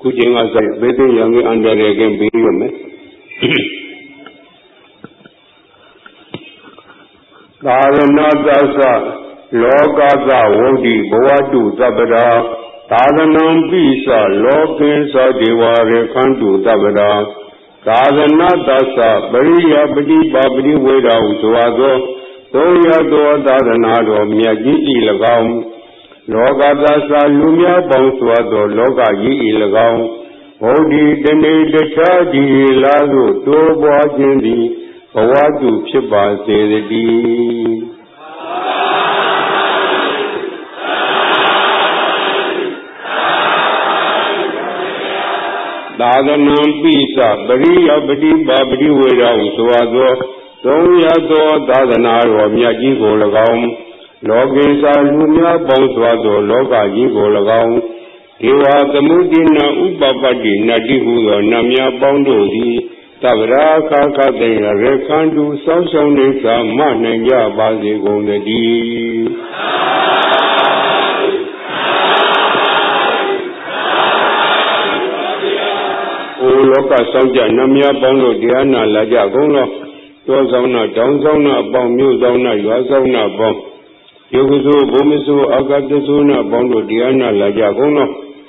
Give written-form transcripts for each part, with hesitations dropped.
Kucing asal betul yang anda reagen biru me. Karena dasar lokasa wudi bawadu sabda tadanam bisa lokin sadeware kandu sabda karena dasar beriya beri babri weda uswado toya doa tadanado miyaji ilagam lokasa lumya bauswado lokaji ilagam wudi dene dechadi lalu to bwajindi bawadu phibba sedati Dadanam bisa beriya beri babri weda uswado toya doa tadanado miyaji ko lagam lokesa lumya bauswado lokaji ko lagam Ewa temudina upapadi nadi huyo namya boundozi tabra kakadena rekandu sausonesa mananja bazi gondadi. O loka sauja namya boundo diana laja gono to zauna down zauna abang myu zauna ywa zauna abang yoguzo bomizo agadazo na boundo diana laja gono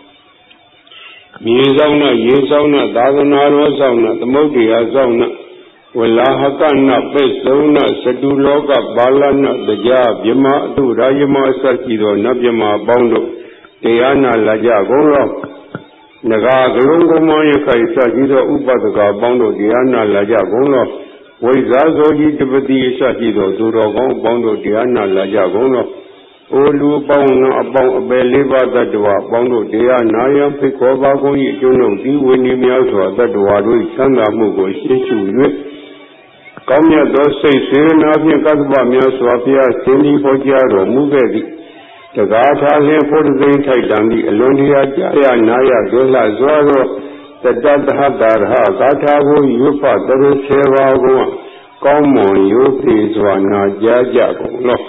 Mizauna, Yezauna, Dadanaro Zauna, the Modia Zauna, Walahakana, Pesona, Saduloka, Balana, the Jab, Yama, Durayama, Sakido, Nabyama, Bondo, Diana, Laja, Goro, Naga, Grungo Monica, Sakido, Upataka, Bondo, Diana, Laja, Goro, Wazazo, Yitibadi, Sakido, Duro, Bondo, Diana, Laja, Goro, Olu Bono about a believer that do a bondo dea Nayam Picobago, you know, the winning Miazo that do a rich Sanga Mugo, Shishu. Come here, those say, Serena, Kasba Miaswapia, Seni Pojaro, Mugedi. The Gata here for the Titan, the Elonia, Jaya, Naya, Zola, Zoro, the Dadha, Gatago, Yupa, the Sevago, come on, you please, one, Jaja, look.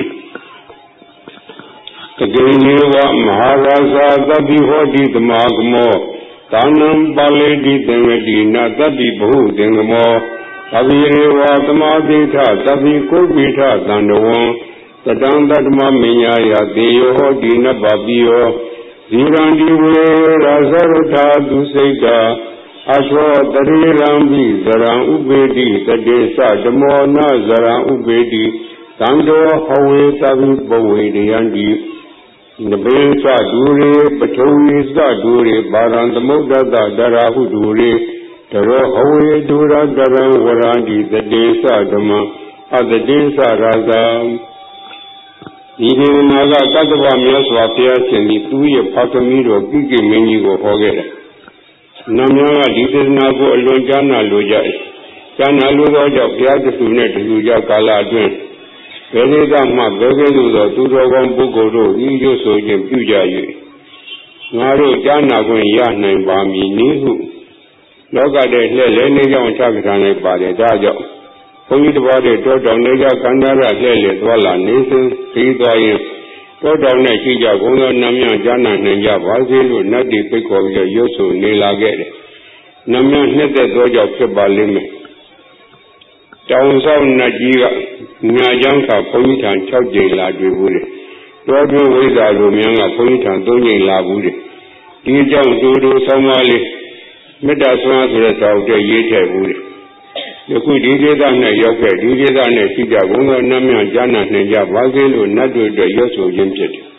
Kageniwa Maharaja Dabi Hodi Magmo Tanam Baledi Dengadi Nadabi Bahu Dengamo Tabirewa Tamadita Tabi Kubita Dandawon Tadandadma Minya Deyo Hodina Babio Zirandi Razarata Duseida Ashwa Dari Rambi Zaran Ubedi Tadesa Damona Zaran Ubedi Tando Hawe Tabi Bawe Yandi The Bensa Dure, Patoni Dure, Baran the Moda Darahu Dure, Taro Hawe Dura Daran Warandi, the Desa Dama, the Desa Raza. Even Naga Katava Miaswapia, and the 2 year Patamiro, Bigi Minigo Hogera. Namya Litis Nago Lonjana Luja, Jana Luja, Piata Sunet, Luja Kala Dwen. Veneda ma begeludo turogon bugoro nijo sojen pujaye ngaro jana gun ya nai ba mi nihu loka de hle ne jaw chakran ne pa de da jaw bongji twa de to taw ne ja kandara hle twala ne sin thi twa yin to taw ne chi ja gon yo namya jana ne ja ba se lo nat di pit ko bi yo so ne la ge de namyaနှစ်သက်သောကြောင့်ဖြစ်ပါလိမ့်မယ်တောင်ဆောင်နတ်ကြီးကညာချမ်းကဘုန်းကြီးထံ6ကြိမ်လာတွေ့ဘူးတယ်။တောတွင်းဝိဇ္ဇာလိုများကဘုန်းကြီးထံ3ကြိမ်လာဘူးတယ်။ဒီကြောင့်တူတူဆောင်းပါးလေးမေတ္တာဆွမ်းဆိုတဲ့စာအုပ်ထဲရေးထည့်ဘူးတယ်။ယခုဒီဒေသနဲ့ရောက်ခဲ့ဒီဒေသနဲ့ရှိကြဘုန်းတော်နတ်မြတ်ကြားနာနှင်ကြပါစေလို့နတ်တို့အတွက်ရွတ်ဆိုခြင်းဖြစ်တယ်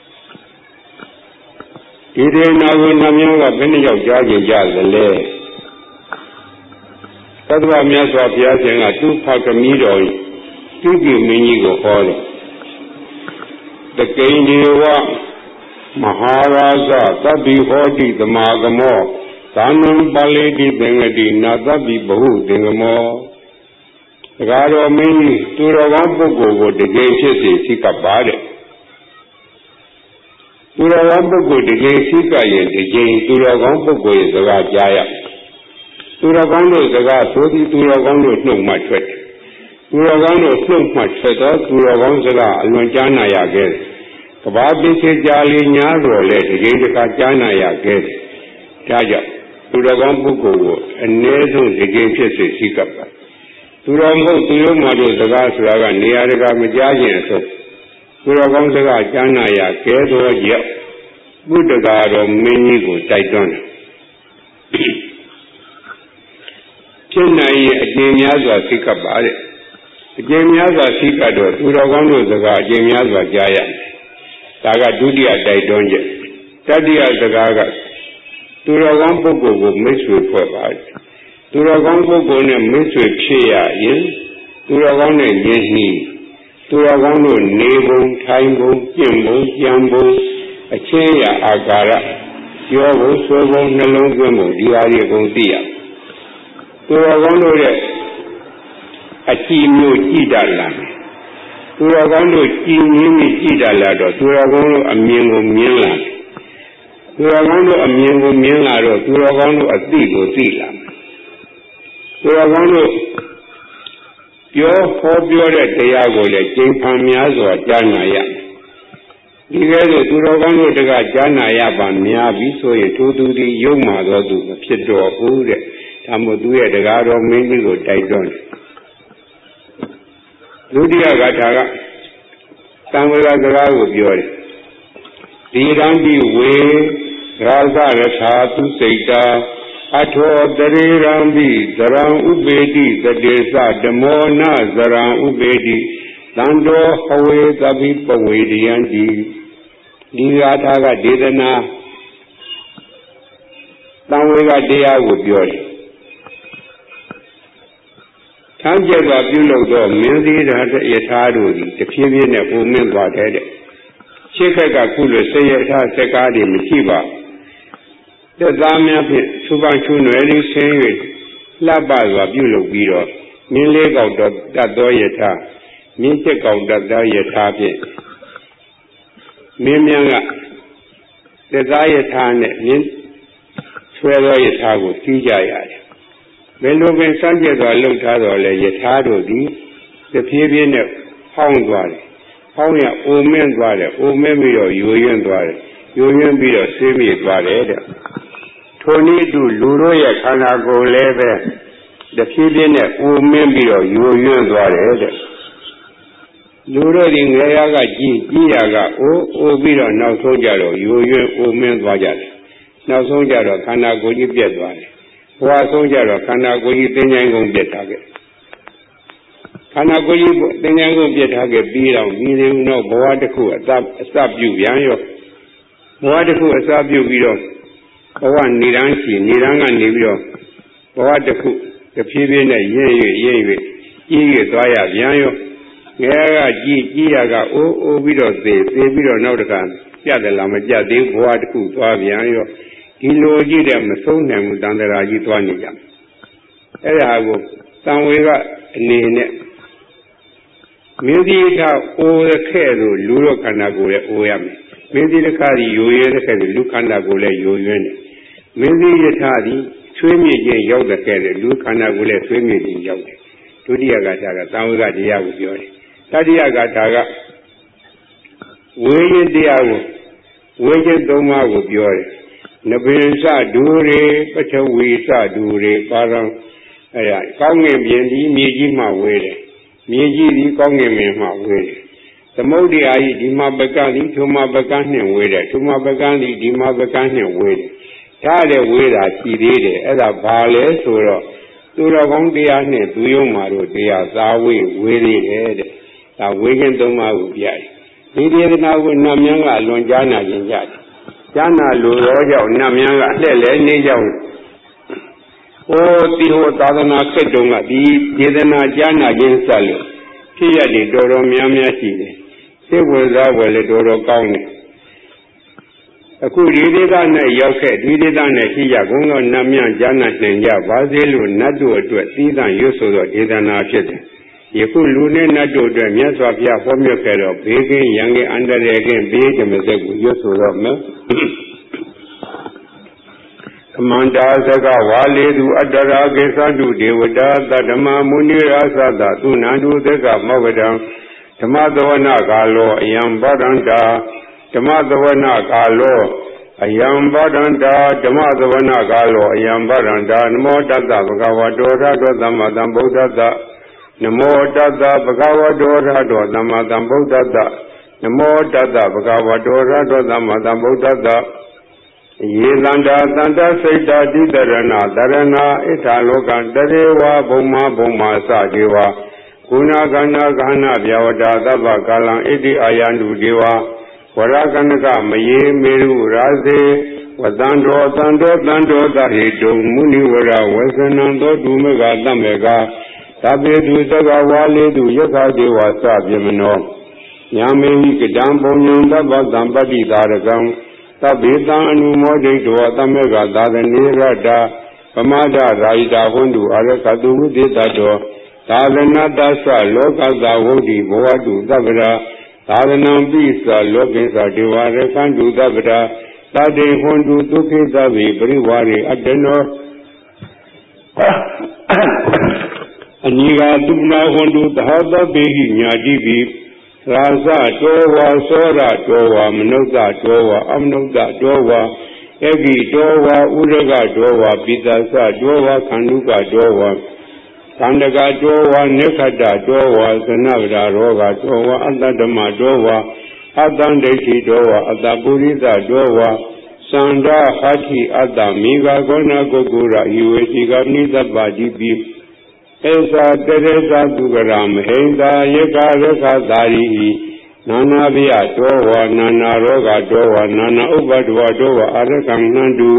။ဒီဒေနာကိုနတ်မြတ်ကဘယ်နှယောက်ကြားကြကြသလဲ။သတ္တဝမြတ်စွာဘုရားရှင်ကသူ့ဖခင်မီးတော်သူကိမင်းကြီးကိုဟောတယ်တကိဉ္ဒေဝမဟာရာဇသဗ္ဗိဟောတိသမာဂမောသာနံပါဠိတိသင်္ကတိနာသဗ္ဗိဘဟုသင်္ကမောတကားတော်မင်းကြီးသူတော်ကောင်းပုဂ္ဂိုလ်ကိုတကယ်ဖြစ်စေစိတ်ကပါတဲ့သူတော်ကောင်းပုဂ္ဂိုလ်တကယ်စိတ်ကရင်တကယ်သူတော်ကောင်းပုဂ္ဂိုလ်ရဲ့စကားကြားရသူတော်ကောင်းတို့စကားဆိုပြီးသူတော်ကောင်းတို့နှုတ်မှထွက်တယ်သူတော်ကောင်းတို့နှုတ်မှထွက်တော့သူတော်ကောင်းစကားအလွန်ကြားနာရခဲ့တယ်ကဘာပိစေကြာလီညာတော်လဲတကယ်တကာကြားနာရခဲ့တယ်ဒါကြောင့်သူတော်ကောင်းပုဂ္ဂိုလ်ကိုအနည်းဆုံးတစ်ကြိမ်ဖြစ်စေရှိကပ်ပါသူတော်မဟုတ်သူရုံးမှတို့စကားဆိုတာကနေရာတကာမကြားခြင်းအဆုံးသူတော်ကောင်းစကားကြားနာရကဲသောကြောင့်ဘုဒ္ဓဂါတော်မင်းကြီးကိုတိုက်တွန်းတယ်ဖြစ်နိုင်ရင်အကျဉ်းများစွာသိကပ်ပါတဲ့အကျဉ်းများစွာသိကပ်တော့သူတော်ကောင်းတို့စကားအကျဉ်းများစွာကြားရမယ်ဒါကဒုတိယတိုက်တွန်းချက်တတိယစကားကသူတော်ကောင်းပုဂ္ဂိုလ်ကိုမိတ်ဆွေဖွဲ့ပါသူတော်ကောင်းပုဂ္ဂိုလ်နဲ့မိတ်ဆွေဖြစ်ရရင်သူတော်ကောင်းနဲ့ယဉ်နှီးသူတော်ကောင်းတို့နေပုံထိုင်ပုံကျင့်ပုံကြံပုံအချင်းရအာကာရပြောဖို့ဆိုပုံနှလုံးသွင်းပုံဒီဟာတွေအကုန်သိရသူတော်ကောင်းတို့ရဲ့အကြည့်မျိုးကြည့်တတ်လာတယ်သူတော်ကောင်းတို့ကြည်ငင်းပြီးကြည့်တတ်လာတော့သူတော်ကောင်းတို့အမြင်ကိုမြင်လာတယ်သူတော်ကောင်းတို့အမြင်ကိုမြင်လာတော့သူတော်ကောင်းတို့အသိကိုသိလာတယ်သူတော်ကောင်းတို့ပြောဟောပြောတဲ့တရားကိုလည်းကျင့်ဖန်များစွာကြားနာရဒီကဲဆိုသူတော်ကောင်းတို့တကကြားနာရပါများပြီဆိုရင်ထိုသူသည်ယုံမှသောသူမဖြစ်တော့ဘူးတဲ့ဒါမို့သူရဲ့တရားတော်မင်းကြီးကိုတိုက်တွန်းတယ်ဒုတိယဂါထာကသံဝေကစကားကိုပြောတယ်ဒီရန်ဒီဝေရာဇရထာသူစိတ်တာအထောတရေရံပိဇရံဥပေတိတတေသဓမ္မောနဇရံဥပေတိသံတောဟဝေသဗ္ဗိပဝေဒယံတိဒီဂါထာကဒေသနာသံဝေကတရားကိုပြောတယ်ထမ်းကျက်စွာပြုလုပ်သောမင်းစည်းရထားတို့သည်တဖြည်းဖြည်းနဲ့ပုံမင်းသွားတဲ့ရှေ့ခက်ကခုလိုဆေးရထားစကားတွေမရှိပါသက်သားများဖြင့်သုပန်ချွနွယ်လေးဆင်း၍လှပစွာပြုလုပ်ပြီးတော့မင်းလေးကောက်တော့တတ်သောယထာမင်းချက်ကောက်တတ်သောယထာဖြင့်မင်းများကသက်သားယထာနဲ့မင်းဆွဲသောယထာကိုစီးကြရတယ်ဘယ်လိုပင်စမ်းကြဲစွာလှုပ်ထားတော်လဲယထာတို့သည်တဖြည်းဖြည်းနဲ့ဟောင်းသွားတယ်ဟောင်းရအိုမင်းသွားတယ်အိုမင်းပြီးတော့ယိုယွင်းသွားတယ်ယိုယွင်းပြီးတော့ဆေးမြေသွားတယ်တဲ့ထိုနည်းတူလူတို့ရဲ့ခန္ဓာကိုယ်လည်းပဲတဖြည်းဖြည်းနဲ့အိုမင်းပြီးတော့ယိုယွင်းသွားတယ်တဲ့လူတို့ဒီငယ်ရကကြီးရကအိုပြီးတော့နောက်ဆုံးကြတော့ယိုယွင်းအိုမင်းသွားကြတယ်နောက်ဆုံးကြတော့ခန္ဓာကိုယ်ကြီးပြတ်သွားတယ်ဘဝဆုံးကြတော့ခန္ဓာကိုယ်ကြီးသင်္ချိုင်းကုန်ပြတ်ထားခဲ့ခန္ဓာကိုယ်ကြီးသင်္ချိုင်းကုန်ပြတ်ထားခဲ့ပြီးတော့ဒီရင်တော့ဘဝတစ်ခုအစပြုပြန်ရောဘဝတစ်ခုအစပြုပြီးတော့ဘဝနေရန်ရှိနေရန်ကနေပြီးတော့ဘဝတစ်ခုတဖြည်းဖြည်းနဲ့ရဲ၍သွားရပြန်ရောငယ်ကကြီးရကအိုးပြီးတော့သေပြီးတော့နောက်တစ်ခါပြတ်တယ်လားမပြတ်သေးဘဝတစ်ခုသွားပြန်ရောဒီလိုကြည့်တဲ့မဆုံးနိုင်ဘူးတန်တရာကြီးသွားနေကြအဲ့ဒါကိုသံဝေကအနေနဲ့မင်းကြီးကအိုရခဲ့လို့လူတို့ခန္ဓာကိုယ်ရဲ့အိုရမယ်မင်းကြီးတစ်ခါဒီယိုရဲတဲ့ခဲ့လို့လူခန္ဓာကိုယ်လည်းယိုယွင်းတယ်မင်းကြီးယထာဒီဆွေးမြေ့ခြင်းရောက်တဲ့ခဲ့တယ်လူခန္ဓာကိုယ်လည်းဆွေးမြေ့ခြင်းရောက်တယ်ဒုတိယဂါထာကသံဝေကတရားကိုပြောတယ်တတိယဂါထာကဝေရင်တရားကိုဝေခြင်းသုံးပါးကိုပြောတယ်နဗေစဒူရေပထဝီစဒူရေပါရံအဲ့ဒါကောင်းငင်ပြင်ဒီမြေကြီးမှဝေတယ်မြေကြီးဒီကောင်းငင်ပြင်မှဝေတယ်သမုဒ္ဒရာကြီးဒီမှာပကံဒီထုမပကံနှင့်ဝေတယ်ထုမပကံဒီမှာပကံနှင့်ဝေတယ်ဒါလည်းဝေတာရှိသေးတယ်အဲ့ဒါဘာလဲဆိုတော့သူတော်ကောင်းတရားနဲ့သူယုံမှာတို့တရားသာဝေသေးတယ်တဲ့ဒါဝေခြင်းသုံးပါးကိုပြရတယ်ဒီဒေသနာကိုနတ်များကအလွန်ကြားနာခြင်းကြတယ်ကြားနာလိုသောကြောင့်နတ်များကလှည့်လဲနေကြောင်းတိဟောသာသနာခေတ္တုံကဒီဒေသနာကြားနာခြင်းဆက်လို့ဖြစ်ရတယ်တော်တော်များများရှိတယ်စိတ်ဝင်စားွယ်လည်းတော်တော်ကောင်းတယ်အခုဒီဒေသနဲ့ရောက်ခဲ့ဒီဒေသနဲ့ရှိရဘုန်းတော်နတ်များကြားနာနိုင်ကြပါစေလို့နတ်တို့အတွက်သီးသန့်ရွတ်ဆိုသောဒေသနာဖြစ်တယ်ယခုလူနဲ့နတ်တို့အတွက်မြတ်စွာဘုရားဟောမြတ်ခဲ့တော့ဘေးကင်းရန်ကင်းအန္တရာယ်ကင်းဘေးကင်းမစက်ကိုရွတ်ဆိုတော့မယ်သမန္တာသကဝါလေသူအတ္တရာကိသတုဒေဝတာသတ္တမမုနိရာသတသုနန္တုသကမောဂတံဓမ္မသဝနာကာလောအယံဗဒန္တာဓမ္မသဝနာကာလော Ayambaranda Dhamadavana Galo Ayambaranda Namo Tata Bhagavato Rato Dhammadam Buddhata Namo Tata Bhagavato Rato Dhammadam Buddhata Namo Tata Bhagavato Rato Dhammadam Buddhata Yelanda Tanta Saita Didarana Dharana Italoka Darewa Bhuma Bhuma Sadeva Guna Gana Gana Vyavada Dava Kalan Iti Ayandu Deva Varakanaka Maye Meru Raze Vadando Tando Tando Dahido Muniwara Vasanando Dumega Damega Tabe Dusaga Wale Du Yaka Deva Sabyamano Yame Kedambo Nyanda Vadambadi Darakam Tabeta Anumode Dua Tamega Dadanirada Pamada Raida Hundu Arakadu Ditato Tadana Dasa Loka Davodi Boadu Davira Tadanam Bisa Lokesa Devare Kandu Davira Tade Hundu Tuki Davi Briwari Adeno Aniga Dubna Hundu Tahada Behi Nyadibi Raza Towa Sora Towa Manoga Towa Amnoga Towa Egi Towa Uraga Towa Pitasa Towa Kanduka Towa Kandaga Towa Nekada Towa Sanavra Roga Towa Adadama Towa Adandeshi Towa Adapurita Towa Sanda Hati Adamiga Gona Gogura Iwetiga Nida Badibi Esa Teresa Dugaram Henda Yeka Reka Dari Nana Via Towa Nana Roga Towa Nana Ubadwa Towa Arakam Nandu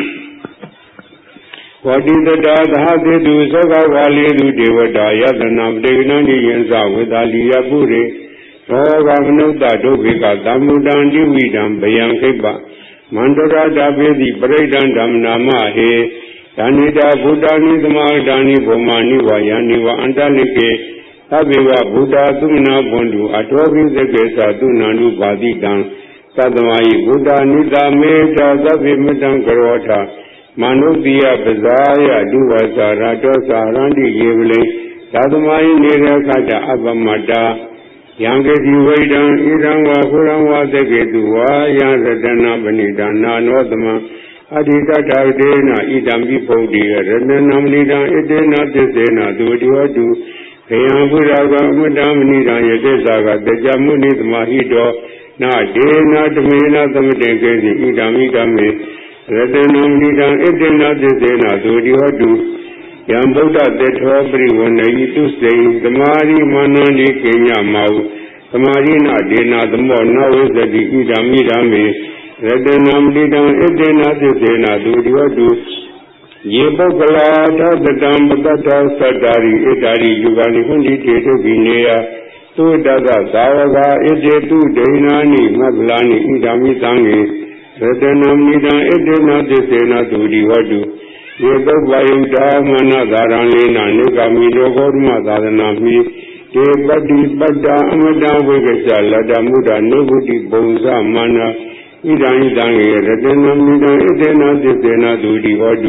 Wadida Dhati Du Saka Vali Du Devada Yadanam Degnani Yensa Vidaliya Pure Roga Manuta Dovika Damudandi Vidam Bayankiba Mandara Davedi Predan Damnama He Danida Buddhani Dhammadani Bhumani Vayani Va Antalike Tabiva Buddha Tumna Bundu Atovi Zekesa Tunandu Badidan Sadamai Buddha Nida Meta Zavimitan Karota Manubiya Bazaya Duvasa Ratosa Randi Yevle Sadamai Nira Kata Abamata Yangeti Vedan Irangwa Kuramwa Zeketuwa Yansadana Banidana Nodama Adita Tardena Idambi Podi Radanam Nida Edena Desena Dudiwadu Kayamburaga Madam Nida Yedesaga Dejamunit Mahido Na Dena Dmena Tamadekezi Idami Dame Radanam Nida Edena Desena Dudiwadu Yambuda Detobri Wanayitu Say Tamari Manani Kenya Mau Tamarina Dena the more now is the Idami Dame Radanam Didam Edena Desena Dudiwadu Yebokala Tadam Bata Sadari Edari Yugani Hundi Teto Vinea Tu Daga Savaga Ejetu Dainani Maglani Idami Tangi Radanam Nidam Edena Desena Dudiwadu Yebokayuda Mana Daranlena Nugami Logorma Dadanami Debadi Bada Amada Vegasha Lada Muda Nobudi Bonza Mana Idani Dangi Radanam Nidam Edena Desena Dudiwadu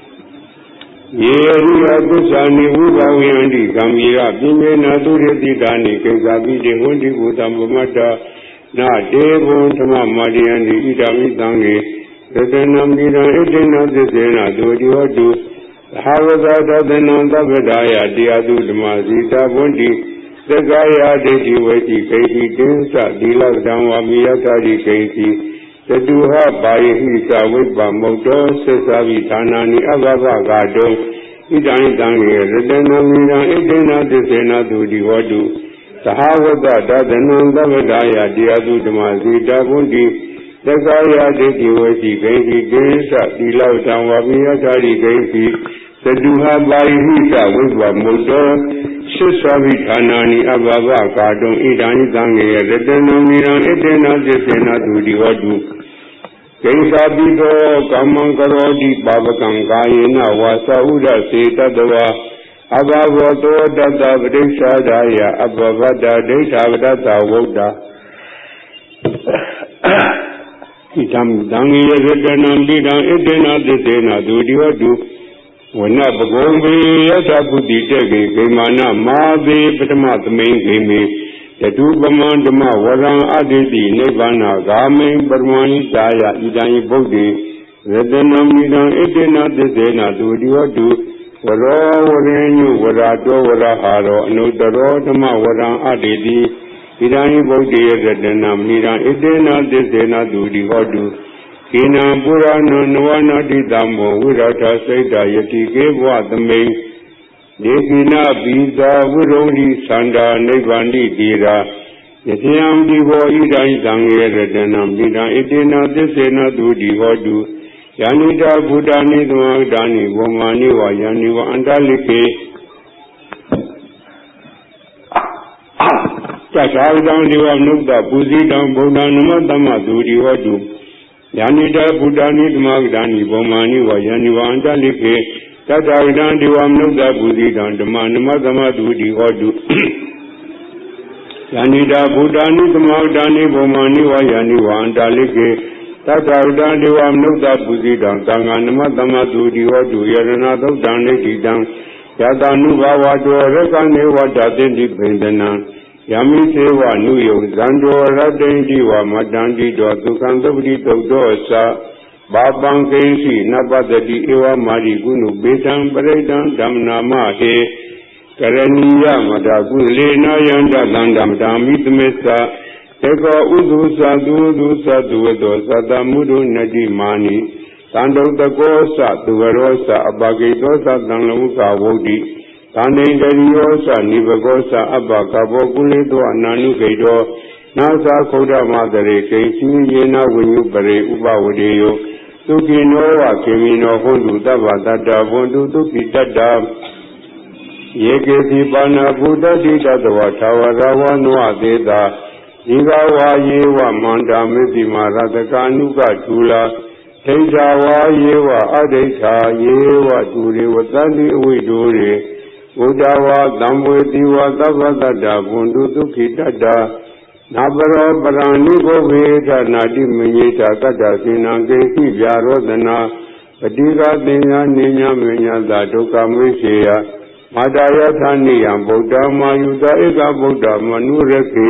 Yeru Agusani Uvaviyandi Gamira Bimena Dureti Dani Kezabi Devundi Utamamata Na Devon Tama Madiandi Idami Dangi Radanam Nidam Edena Desena Dudiwadu Havada Dadananda Vedaya Diadu Dhamazita Bundi Sagaya Deji Veti Keiti Dinsa Dilak Dhamma Miyatari Keiti Saduha Bayi Hisa Vibba Moto Sesavi Thanani Ababa Gado Idani Dangi Radanam Nidam Edena Desena Dudiwadu Sahavada Dadananda Vedaya Diadu Dhamazita Bundi Sagaya Deji Veti Keiti Dinsa Dilak Dhamma Miyatari Keiti Saduha Bayi Hisa Vibba Moto Sesavi Thanani Ababa Gado Idani Dangi Radanam Nidam Edena Desena Dudiwadu Kaisa Bido Kamankarodi Babakam Kayena Wasa Uda Setadava Abhavato Dada Vrisha Daya Abhavada Desha Vadata Voda Idam Dangi Radanam Didam Edena Desena Dudiwadu Wana Bhagombe Yasa Buddhi Tege Vimana Mabe Patamat Main Game Yadu Baman Dama Waran Aditi Nibana Gami Barmani Daya Idani Bodhi Redanam Nidan Edena Desena Dudiwadu Wara Warenu Warado Waraharo Anudaro Dama Waran Aditi Idani Bodhi Redanam Nidan Edena Desena Dudiwadu Kina Burana Nuana Didamo Virata Saida Yati Geva the main Dekina Biza Vuroni Sanda Nevandi Dira Yetiam Divo Ida Idange Redanam Dida Edena Desena Dudi Hodu Yanida Budani Dani Womani wa Yani wa Andalike Tasavidam Diva Nukta Puzidam Budanama Dama Dudi Hodu Yanida Budani Dmagdani Womani wa Yani wa Andalike Tatavidan Divam Nukta Puzidan Damanama Dama Dudi Hodu Yanida Budani Dmagdani Womani wa Yani wa Andalike Tatavidan Divam Nukta Puzidan Tanganama Dama Dudi Hodu Yarana Dani Didam Yadanu Bava Dorakane Wadatendi Bindana Yami Seva Nuyo Zando Radendi wa Madandi Do Tukandabdi Dosa Babang Kensi Nabadadi Ewa Mari Gunu Betam Beredam Damnama He Karaniya Madagun Lena Yanda Landam Damit Mesa Eka Udusa Dudusa Duedosa Damudu Nadimani Tando Tagosa Duverosa Abagidosa Danluka Wodi Tandindariosa Nivagosa Abakabo Guledo Ananu Gaido Nasa Koda Madare Kensi Yena Winu Bare Ubawadeyo Tukinowa Kemino Hondu Dada Hondu Tuki Dada Yeke Bana Buddha Dita Dawatawa Rawa Noa Deda Igawa Yewa Manda Mizima Radakanuka Tula Tejawa Yewa Adeta Yewa Turi Watani Uidure Udawa Damwe Diwa Dada Hondu Tuki Dada Nabara Barani Goveta Nadi Minyita Kata Sinanke Kijarodana Padika Dina Ninya Minya Datuka Mishya Madaya Thaniya Buddha Mayuda Eka Buddha Manureke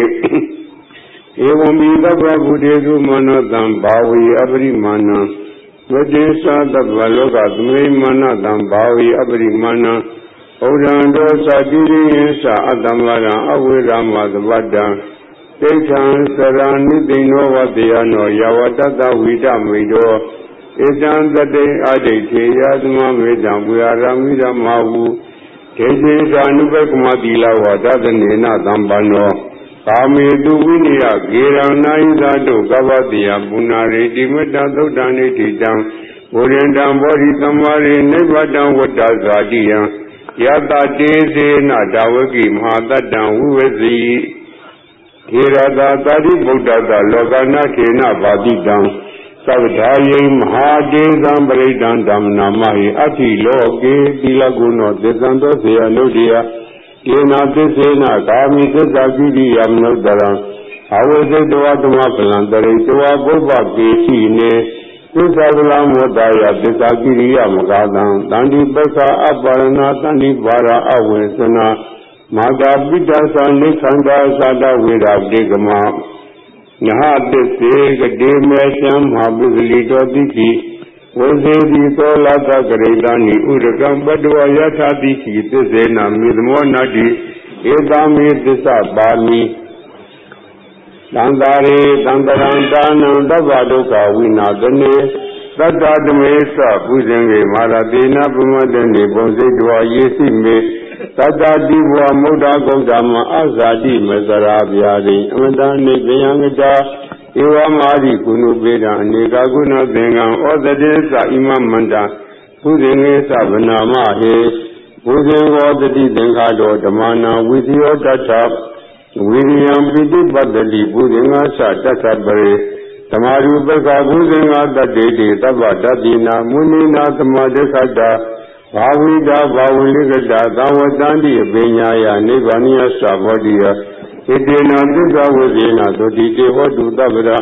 Evamida Prabhudedu Manadam Bhavi Abrimana Vajesa Dabaloka Dme Manadam Bhavi Abrimana Odando Sadiri Yesa Adamara Avira Madhvada Techan Sarani Dinova Dhyano Yavadata Vida Mido Ejan Dade Adete Yadma Vedam Viaramida Mahu Keje Janubek Madila Vadadanena Dambano Kame Duvinia Girana Izado Gavadia Bunare Dimeta Dodane Titam Urendam Bori Tamari Nevadam Vadazadia Yada Deze Nadawaki Mahadadan Uvezi Hirada Tadi Buddha Logana Kena Vadidam Savdhaye Mahadezam Bredam Damnamahi Ati Loke Dilaguno Desando Seanodia Kena Desena Kami Desagiri Yamnodara Avese Dvatama Palandare Dva Boba Kesine Desagula Modaya Desagiri Yamagadam Dandi Basa Aparana Dandi Vara Avesana Maga Vidasa Nikhanda Sada Vidabdegama Nahadese Gademesham Habuzlito Diki Vazedi Tolata Garedani Urakam Badwa Yatha Diki Desena Midmonadi Edami Desa Bami Dandare Dandarandana Davadoka Vinadane Tadadmesa Pujenge Maradena Pumadane Bonzedwa Yesime Tata Diva Muda Gogama Azadi Mazarabiari Amadane Bayangada Ewa Mari Kunu Beda Nega Guna Bengan Odadesa Imam Manda Pudenge Sabanama He Pudenge Odadi Dengado Damana Vidyo Data William Pidi Badali Pudenga Sata Bare Tamaru Beka Pudenga Dade Tabadadina Munina Tamadekada Bhavida Bhavuligada Davadandi Benyaya Nivaniya Savadiya Idena Dida Vajena Dodite Vadu Davida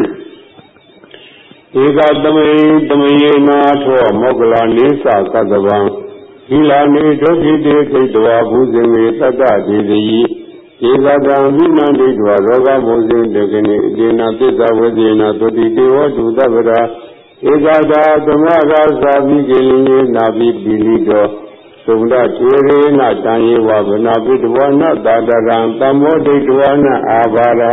Ega Damaye Nato Mogla Nisa Kadavan Hila Ne Dogide Kedwa Buzeme Tada Devi Ekadam Vinandidwa Roga Mosing Degani Dina Tita Vadina Toti Dewa Dudavara Ekada Tamaga Sabi Gili Nabi Bilido Sunda Tere Natani Wabana Vidwana Dadaran Tamodidwana Avara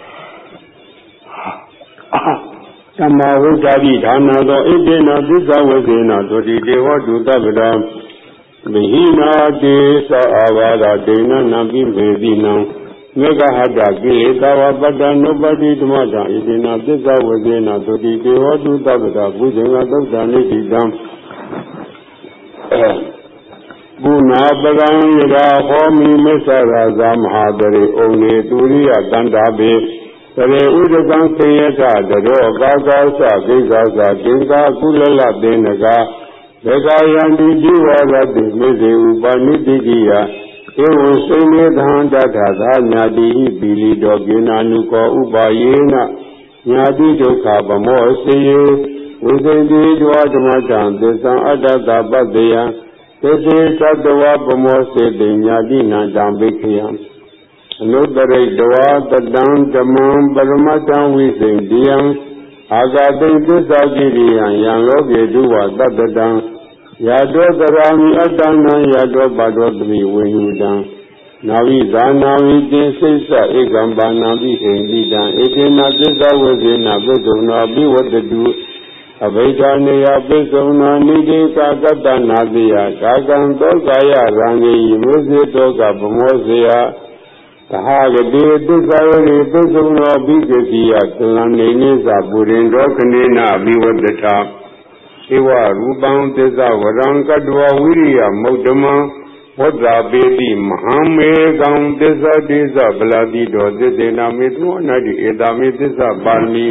Tamavudari Dhanado Idina Tita Vadina Toti Dewa Dudavara Mihina Desa Avara Dena Nabi Vedina Mega Hada Giletawa Bada Nobody Dmada Idina Desa Vedina Toti Dewa Dudavara Bujanga Dodani Didam Guna Bagan Yada Homi Mesara Zamhadari Oni Turiya Dandabe Tare Udagan Kayata Dado Gaga Sa Gizaza Dinga Kulala Denaga Vegayandi Diwaradi Meze Upanitigiya Evo Sene Dhanda Dhada Nyadi Bili Dogina Nuko Ubayena Nyadi Joka Bamo Seye Uzendi Dwadamajan Desan Adada Badeya Tete Sadwa Bamo Sede Nyadi Nadambikiya Nudare Dwa Tadam Damam Baramatan Wizendiyan Agadin Tisagiriyan Yanloge Duwa Tadadan Yado Darami Adana Yado Badodmi Winudan Navi Zanavi Desisa Egamba Navi Hendidan Edena Tisa Wazina Bezona Biwadu Abedane Bezona Nidi Kagata Nadia Kagan Dogaya Rangi Muzi Doga Bumozia Tahagade Desire Bezona Bigatia Talanini Zaburin Rokanina Biwadata Ewa Rubang Tesa Varanka Dwa Wiria Modama Wadra Bedi Mahame Gam Tesa Desa Bladi Do Desena Midwana Di Edami Tesa Bani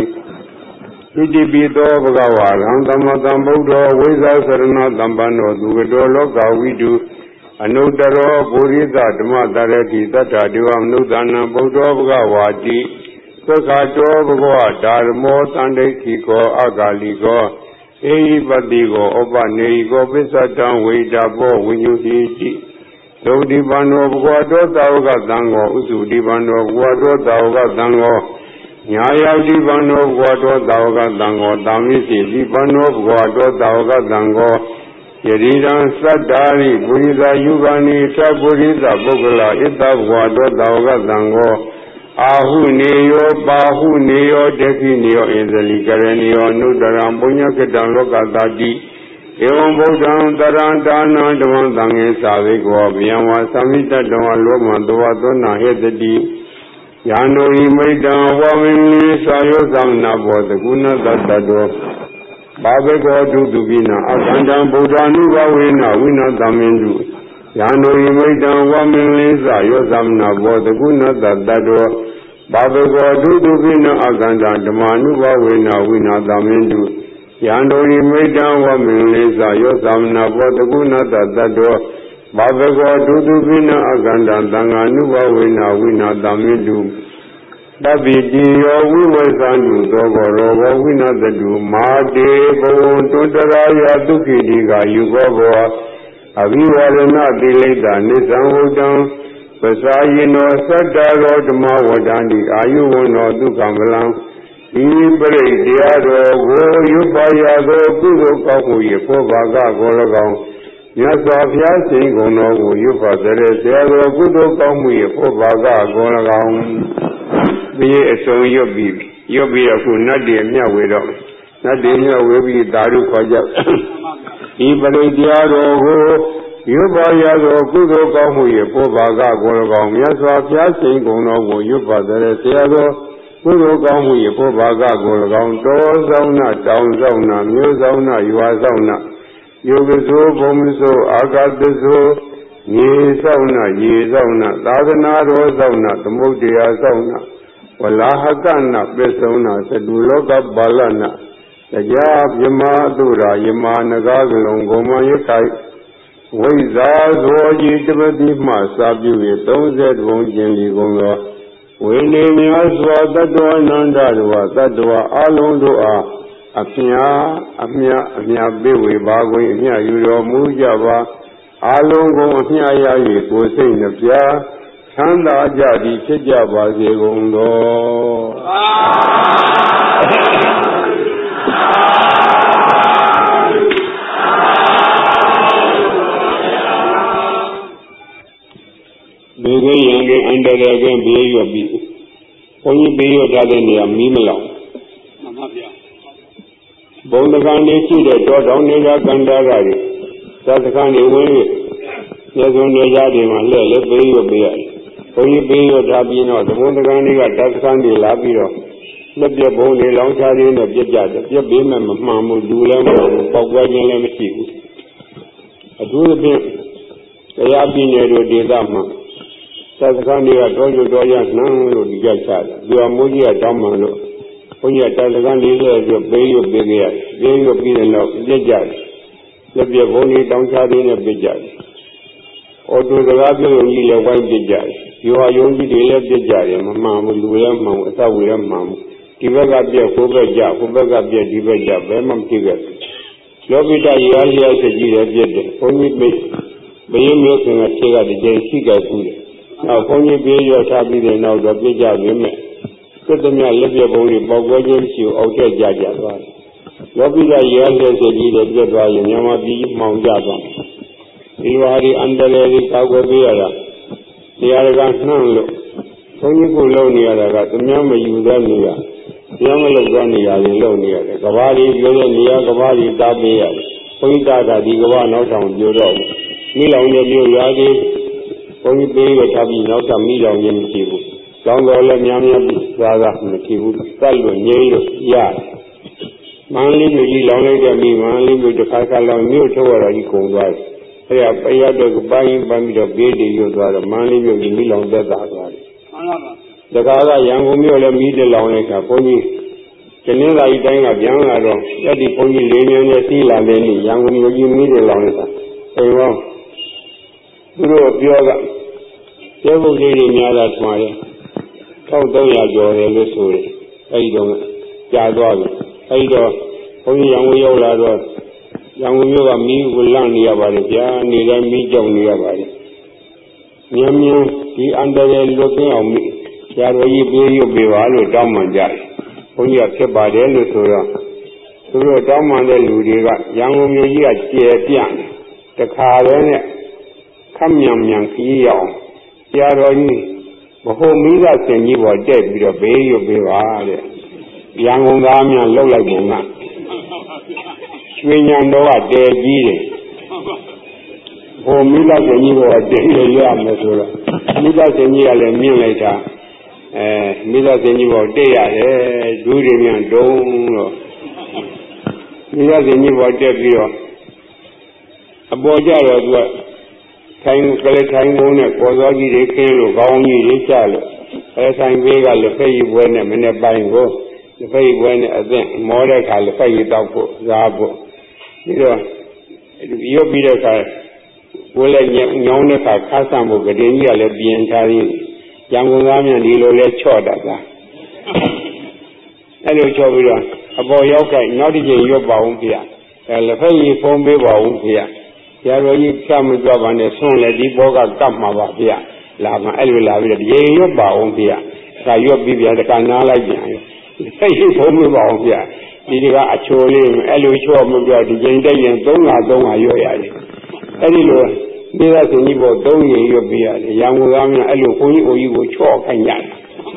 Idibido Bhagawa Rantamadam Buddha Visa Sarana Dambano Duvido Loka Vidu Anudaro Purita Dhamma Darati Tata Divam Nudana Buddha Bhagavati Sakato Bhagava Dharmo Tandekiko Agaliko Eipatigo Opaneko Pisatan Vedabo Vinyuhiti Sodipano Bhagavato Tauga Tango Usudipano Bhagavato Tauga Tango Nyaya Dipano Bhagavato Tauga Tango Tamisi Dipano Bhagavato Tauga Tango Yeridan Sadari Purita Yugani Sapurita Bhagala Ita Bhagavato Tauga Tango Ahu Neyo Bahu Neyo Deki Neyo Indali Karaniyo Nudaram Punya Ketan Lokatati Evam Bodhan Taran Dana Dhaman Tange Saviko Vyama Samita Dhaman Loman Dvatona Hedati Yano Imaitan Vamini Sayo Samna Bodha Guna Tattado Babeko Dudubina Akandam Bodhanu Vavina Vina Tamindu Yano Imaitan Vamini Sayo Samna Bodha Guna Tattado Babeko Dudubina Akandam Dhamanu Vavina Vina Tamindu Yano Imaitan Vamini Sayo Samna Bodha Guna Tattado Babeko Dudubina Akandam Dhamanu Vavina Vina Tamindu Dabidi Vivasandu Dogoro Vina Tadu Made Bhavon Tuntaraya Dukhidiga Yugava Avivarana Dileda Nisamudam Pasayino Sadaro Dhamma Vadandi Ayuvono Dukamalam Ibre Diado Go Yupayado Kudo Kaku Yepo Baga Goragam Yasafya Singono Yupadere Diado Kudo Kamu Yepo Baga Goragam Be a song Yobi Aku Nadi Miawido Nadi Miawi Daru Kaja Ibare Diado Yubayado Kudo Kamu Yepo Baga Goragam Yasafya Singono Yupadere Diado Kudo Kamu Yepo Baga Goragam Do Zauna Town Zauna Mu Zauna Yua Zauna Yogazo Bomso Agadazo Ye Zauna Ye Zauna Dadana Ro Zauna Tamudia Zauna Walahakana Besona Saduloka Balana Sajab Yama Dura Yama Nagalong Goma Yakai Wazazo Yitabadi Masabi Tonzed Wonjili Gonga Winning Yaswa Tadwa Nandarwa Tadwa Alondua Apia Bewe Bagway Mia Yuro Mujava Alongo Mia Yayi Posing the Pia ချမ်းသာကြသည်ဖြစ်ကြပါစေကုန်သောဘေးကရန်ကအန္တရာယ်ကဘေးရွက်ပြီးဘုန်းကြီးဘေးရွက်ထားတဲ့နေရာမီးမလောင်မှန်ပါဗျာဘုံတကံလေးရှိတဲ့တောတောင်တွေကကန်တာတွေသတ်စခန်းတွေဝင်းရေစုံနေကြတယ်မှာလှဲ့လေဘေးရွက်ပေးရတယ်ဘုန်းကြီးဘေးရွက်ထားပြီးတော့ဘုံတကံတွေကသတ်စခန်းတွေလာပြီးတော့လက်ပြဘုံတွေလောင်ချရင်းနဲ့ပြစ်ကြတယ်ပြစ်ပေးမှမမှန်ဘူးလူလည်းမဟုတ်ဘူးပေါက်ကွဲခြင်းလည်းမရှိဘူးအထူးသဖြင့်တရားပြည်နယ်တို့ဒေသမှာသတ်စခန်းတွေကတော်ကြတော်ရနှမ်းလို့ဒီကြချတယ်ဒီအမိုးကြီးကတောင်းမှလို့ဘုန်းကြီးကသတ်စခန်းလေးလဲပြပေးရပေးကြရတယ်ပေးရပြီးတဲ့နောက်ပြစ်ကြတယ်လက်ပြဘုံတွေတောင်းချရင်းနဲ့ပြစ်ကြတယ်အော်တိုစကားပြောရင်ကြီးလည်းဝိုင်းပြစ်ကြတယ်ယူဟာယုံကြီးတွေလည်းပြစ်ကြတယ်မမှန်ဘူးလူလည်းမှန်ဘူးအသဝေလည်းမှန်ဘူးဒီဘက်ကပြက်ဟိုဘက်ကြဟိုဘက်ကပြက်ဒီဘက်ကြဘယ်မှမဖြစ်ခဲ့ဘူးလောကိတရာလျာစကြီးလည်းပြက်တယ်ဘုန်းကြီးမေးဘယင်းမျိုးခင်ကခြေကတကြိမ်ရှိကြဘူးလေနောက်ဘုန်းကြီးပြေးရထားပြီးတဲ့နောက်တော့ပြစ်ကြပြီမဲ့သစ္စာမြလက်ပြဘုံတွေပေါက်ကွဲခြင်းရှိအောက်ကျကြကြသွားတယ်လောကိတရာလျာစကြီးလည်းပြက်သွားရင်မြန်မာပြည်မှောင်ကြသွားဒီဝါရီအန္တရာယ်ကြီးကောက်ွယ်ပေးရတာတရားကနှံ့လို့ဘုန်းကြီးကိုလုံနေရတာကသူများမယူတဲ့နေရာတရားမလုပ်တဲ့နေရာတွေလုံနေရတယ်ကဘာကြီးပြောတဲ့နေရာကဘာကြီးတားပေးရတယ်ဘုန်းကြီးတာကဒီကဘာနောက်ဆောင်ပြောတော့မိလောင်တဲ့မျိုးရာကြီးဘုန်းကြီးပေးရထားပြီးနောက်ဆောင်မိလောင်ခြင်းမရှိဘူးလောင်တော်လည်းများများသွားတာမရှိဘူးတတ်လို့ငြိမ်းလို့ရတယ်မန္တလေးမြို့ကြီးလောင်လိုက်တဲ့မိမန္တလေးမြို့တစ်ခါခါလောင်မြို့ထုတ်ရတာကြီးကုန်သွားတယ်အဲ့ဒါပရတော့ပိုင်းပန်းပြီးတော့ဘေးတည်ရွတ်သွားတော့မန္တလေးမြို့ကြီးမိလောင်သက်သာသွားတယ်မှန်ပါပါတခါကရန်ကုန်မြို့လည်းမိတလောင်လိုက်တာဘုန်းကြီးကျင်းနေတာဒီတိုင်းကပြန်လာတော့အဲ့ဒီဘုန်းကြီးလေးမျိုးနဲ့စီးလာတဲ့နေ့ရန်ကုန်မြို့ကြီးမိတလောင်လိုက်တာအိမ်ရောသူတို့ပြောကကျေဘုတ်လေးတွေများတာထွာတယ်1300ကျော်တယ်လို့ဆိုတယ်အဲ့ဒီတော့ကြာသွားပြီအဲ့ဒီတော့ဘုန်းကြီးရန်ကုန်ရောက်လာတော့ရန်ကုန်မြို့ကမီးကိုလန့်နေရပါတယ်ဗျာနေတိုင်းမီးကြောင်နေရပါတယ်မြန်မြန်ဒီအန္တရာယ်လွတ်ကင်းအောင်ဆရာတော်ကြီးပြေးရုပ်ပေးပါလို့တောင်းပန်ကြတယ်ဘုန်းကြီးကဖြစ်ပါတယ်လို့ဆိုတော့သူတို့တောင်းပန်တဲ့လူတွေကရန်ကုန်မြို့ကြီးကကျယ်ပြန့်တခါတည်းနဲ့ခမ်းမြန်မြန်ခီးရောက်ဆရာတော်ကြီးဘဟုမိကစင်ကြီးပေါ်တက်ပြီးတော့ဘေးရုပ်ပေးပါတဲ့ရန်ကုန်သားများလှုပ်လိုက်ပုံကရွှေညံတော်ကတဲကြီးတယ်ဟိုမိသားစုကြီးကတဲရရမယ်ဆိုတော့မိသားစုကြီးကလည်းမြင်လိုက်တာမိသားစုကြီးကတဲရတယ်ဒူးတွေမြန်တုံးတော့မိသားစုကြီးကတက်ပြီးတော့အပေါ်ကြတော့သူကထိုင်ကလေးထိုင်ကုန်နဲ့ပေါ်စောကြီးတွေခင်းလို့ခေါင်းကြီးတွေချလို့ဆိုင်ဘေးကလည်းဖိတ်ယူပွဲနဲ့မနေ့ပိုင်းကိုလက်ဖက်ပွဲနဲ့အသင့်မောတဲ့ခါလက်ဖက်ရတောက်ဖို့စားဖို့ပြီးတော့ရုပ်ပြီးတဲ့အခါကိုယ်လည်းညောင်းတဲ့အခါခါဆံဖို့ကတင်ကြီးကလည်းပြင်ထားပြီးရန်ကုန်သားမြန်ဒီလိုလဲချော့တတ်တာအဲ့လိုချော့ပြီးတော့အပေါ်ရောက်ခိုင်နောက်တစ်ချိန်ရွတ်ပါအောင်ဖေ။လက်ဖက်ရဖုံးပေးပါအောင်ဖေ။ဆရာတော်ကြီးကမကြွပါနဲ့ဆုံးလေဒီဘောကကပ်မှာပါဖေ။လာမှအဲ့လိုလာပြီးတော့ရေရွတ်ပါအောင်ဖေ။ဒါရွတ်ပြီးပြန်တခါနားလိုက်ပြန်ရောစိတ်ရှိဖို့မပါဘူးဗျာဒီကအချိုလေးအဲ့လိုချော့မပြောဒီချိန်တက်ရင်300ရွတ်ရတယ်အဲ့ဒီလိုမိသားစုကြီးပေါ်3ရင်ရွတ်ပြရတယ်ရံကုန်သားများအဲ့လိုဘုန်းကြီးအိုကြီးကိုချော့ခိုင်းရတယ်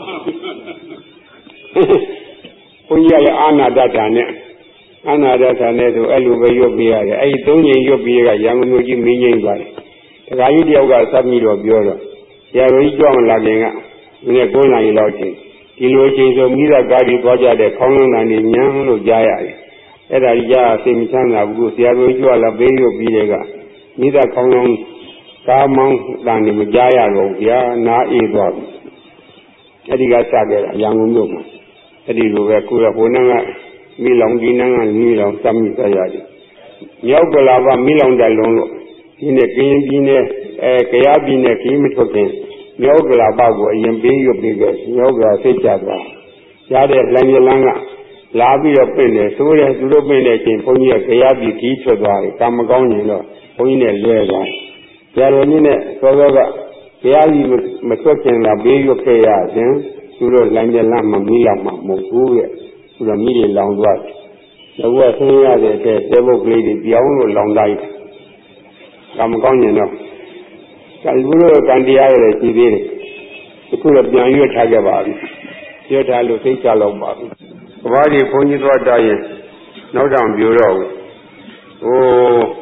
ဘုန်းကြီးရဲ့အာနာဒတာနဲ့ဆိုအဲ့လိုပဲရွတ်ပြရတယ်အဲ့ဒီ3ရင်ရွတ်ပြရရံကုန်မျိုးကြီးမင်းငိမ့်သွားတယ်တခါကြီးတယောက်ကစပ်ပြီးတော့ပြောတော့ဆရာတော်ကြီးကြွမလာခင်ကဒီနေ့9နာရီလောက်ချိန်ဒီလိုချိန်ဆိုမိသားကားကြီးသွားကြတဲ့ခေါင်းလုံးတန်တွေညံလို့ကြားရတယ်အဲ့ဒါကြီးကြားစိတ်မချမ်းသာဘူးဆရာတော်ကြီးကြွလာပေးရုပ်ပြီးတဲ့ကမိသားခေါင်းလုံးကားမောင်းတန်တွေမကြားရတော့ဗျာနားအေးသွားပြီအဲ့ဒီကစခဲ့တာရန်ကုန်မြို့မှာအဲ့ဒီလိုပဲကိုယ်ကဘုန်းကမိလောင်ဒီနန်းကမိလောင်သမ်းမိကြရတယ်မြောက်ကလာပါမိလောင်တယ်လုံးလို့ဒီနေ့ကရင်ပြည်နယ်ကယားပြည်နယ်ခီးမထွက်ခင်မြောက်ကလာပေါက်ကိုအရင်ပေးရုပ်ပေးခဲ့မြောက်ကစိတ်ချသွားရတဲ့လမ်းရလန်းကလာပြီးတော့ပြင့်တယ်ဆိုတဲ့သူတို့ပြင့်တဲ့အချိန်ဘုန်းကြီးကကြားပြီးခီးထွက်သွားတယ်ကံမကောင်းရင်တော့ဘုန်းကြီးနဲ့လွဲသွားဆရာတော်ကြီးနဲ့စောစောက Piagi Masokin, a big okay, Suro Langelama, Milama, Mokuya, Suramidi long watch. The worst thing are the devil lady beyond long life. Come on, you know. Kalburo Candia, he did it. The cool of your Tagabari. Your Talo take a long body. Why you point it to diet? No down bureau. Oh,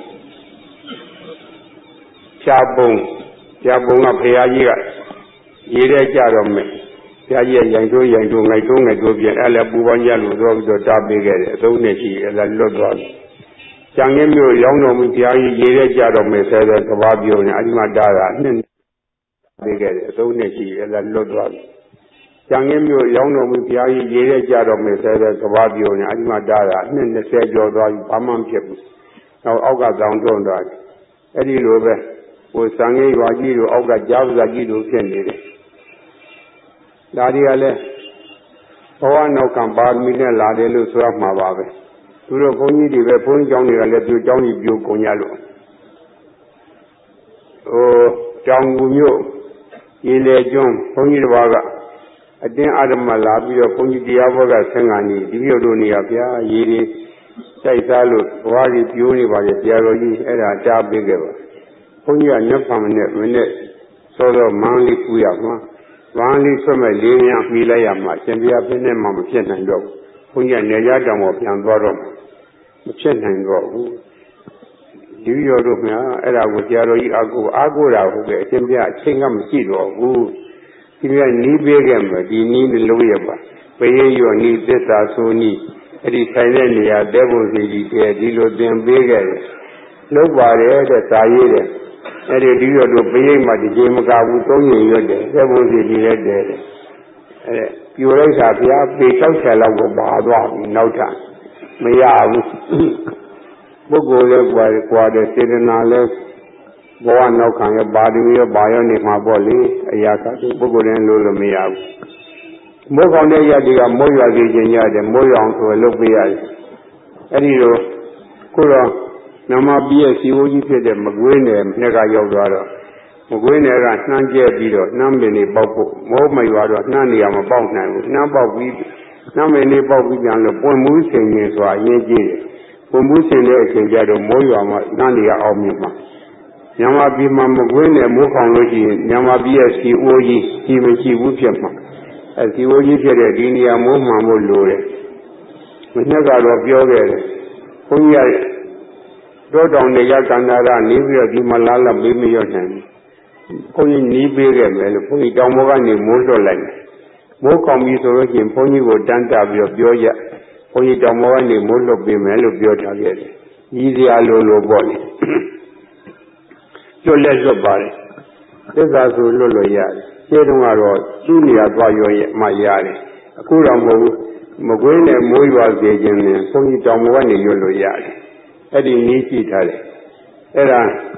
Chabon of Piagia. Yere Jarome. Piagia Yango, I go be Ella Bubanya, the Tabigate, Donati, and Lodron. Changemu, young Piagi, Yere Jarome, said that Kababio, Adimadara, Bigate, Donati, and Lodron. Changemu, young Piagi, Yere Jarome, said that Kababio, Adimadara, and the said your dog, Pamam Chip. Now, Oga down to that. Eddie Lobe was Sangi Rajidu, Oga Javza Gidu Kendi. Dadiale, oh, no can bar me and Ladelu Swap Mababe. To the Pony, the Pony Johnny, I let you Johnny Buke Conyalo. Oh, John Gumio, Ile John, Pony Waga. I didn't add my lab, your Pony Diavoga Sangani, Diodonia, Yiri, Saitalu, Wadi Puni by the Diarogi, and a job bigger. Pony are not permanent minute, sort of manly Puyama. Only from a linear Milayama, and we have been a mamma and dog. When you are near Yadam and bottom, Chen and go. Do you look now? And I would yellow Agora, who can be a Chingam Kido, who you are need bigger, you need the Loyaba. Where you need this are so neat. It is silently a devil, Dilo them bigger. Look what it is. And if you are to pay my game of your day, that will be dead. You raise up here, be so shallow about no time. May I go there where the quarter sitting on left, go on no kind of body, your bionic my body, a yakati, Bogo and Lula me out. Move on the Yadiga, Moya Virginia, the Moya to a look behind. And you know, Kura. Nama BS, you said the Maguine, Nega Yogara. Maguine, Nanjia Bido, Namini Bobo, Moma Yara, Nani, I'm about now. Number we, Namini Bobo, and the Bon Musin is why ye. When Musin is a Yado Moya, Nani, Omima. Yama Bima Maguine, Mokanoji, Yama BS, Oji, he would as the Oji said, Dinia Moma Lure. Nega of Yoga. Go down the Yakandara, Nibia, Malala, baby your name. Pony Nibia, Pony Damogani, Motoland. More commies over him, Pony would danta of your Bioya, Pony Damogani, Moto Bimelo Biota. Easy Alolo body. So let's go by it. This is also Lolo Yard. Here are all, Julia Bayo, my yard. Akurambo, Moguene, Moya Gajan, Pony Damogani, Yolo Yard. Eddie Niki Tale. Era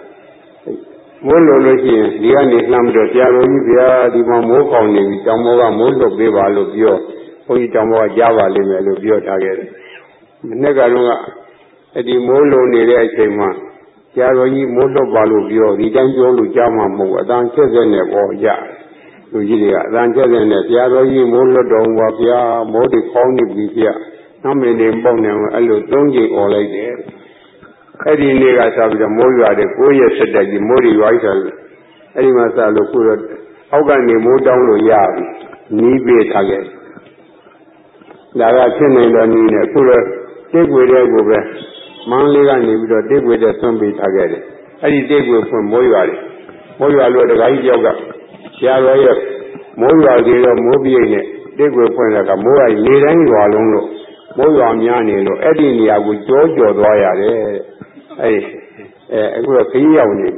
Molo, Dian Islam, the Tiaroivia, the Mamokoni, Tamoga, Molo Beva Lubio, Poitamo Java Lubio Target. Negarunga, Eddie Molo Nere Sema, Tiaroi Molo Balubio, the Danjo Lujama Mo, Danchezene or Ya, Lugia, Danchezene, Tiaroi Molo Don Wapia, Modi Koni Bivia, Namene Bonam, Aludongi or like that. Eddie Negas of the Moya, the Goya said that the Mori Vital, Eddie Masalo Kura, how can they move down the yard? Nibe Target. Lara Chen and Nina Kura, take with their go back. Manliga Nibido, take with the zombie target. Eddie take with from Moya. Moya Lord, the guy yoga. Tiara, Moya, the Mobiane, take with point like a Moya, Niran, Walongo, Moya Miani, Eddie Nia with Giorgio Doya. Hey, we're a Pioni.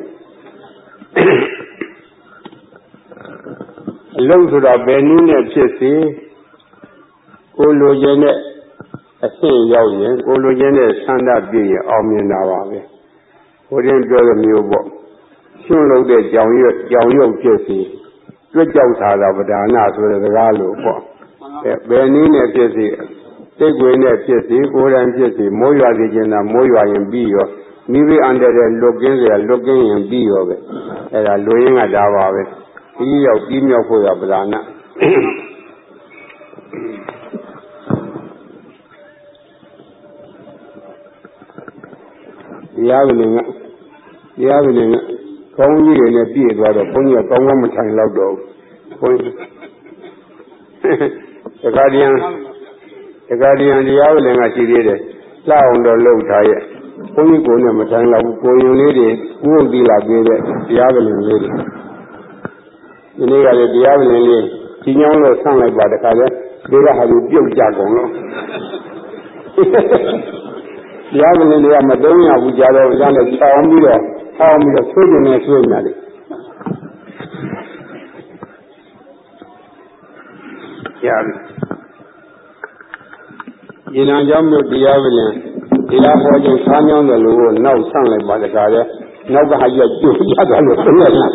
Long to the Benin and Chessy, Ologene, a thing young, Ologene, Sanda B, Ominawa. We didn't go the new book. Soon look at Young Chessy. Good jokes out of it, and not with the Galo. Benin and Chessy, take away Chessy, go and Chessy, Moya Regina, Moya and Bio. Maybe under the looking and be of it. And I'm looking at our ဒီရောက်ပြီးမြောက်ဖို့ရပဒါနာတရားဝင်ကကောင်းကြီးတွေနဲ့ပြည့်သွားတော့ဘုန်းကြီးကကောင်းကောင်းမထိုင်တော့တော့ဘုန်းကြီးတခါတည်းတရားဝင်ကရှိသေးတယ်လှအောင်တော့လှုပ်ထားရဲ့ဘုန်းကြီးကိုနဲ့မထိုင်တော့ဘူးကိုရင်လေးတွေဥပုသ်တိလာပေးတဲ့တရားဝင်လေးတွေဒီနေ့ကလည်းတရားဝင်လေးကြီးညောင်းလို့ဆန့်လိုက်ပါတခါလဲဒီကဟာကိုပြုတ်ကြကုန်လို့တရားဝင်တွေကမသုံးရဘူးကြတော့ဒါနဲ့ချောင်းပြီးတော့ဆွေးနေဆွေးနေတယ်ကြားပြီဉာဏ်ကြောင့်လို့တရားဝင်တရားဟောခြင်းဆားမြောင်းတယ်လို့နောက်ဆန့်လိုက်ပါတခါလဲနောက်ကဟာကြီးကျွတ်ကြတာလို့ဆိုရတယ်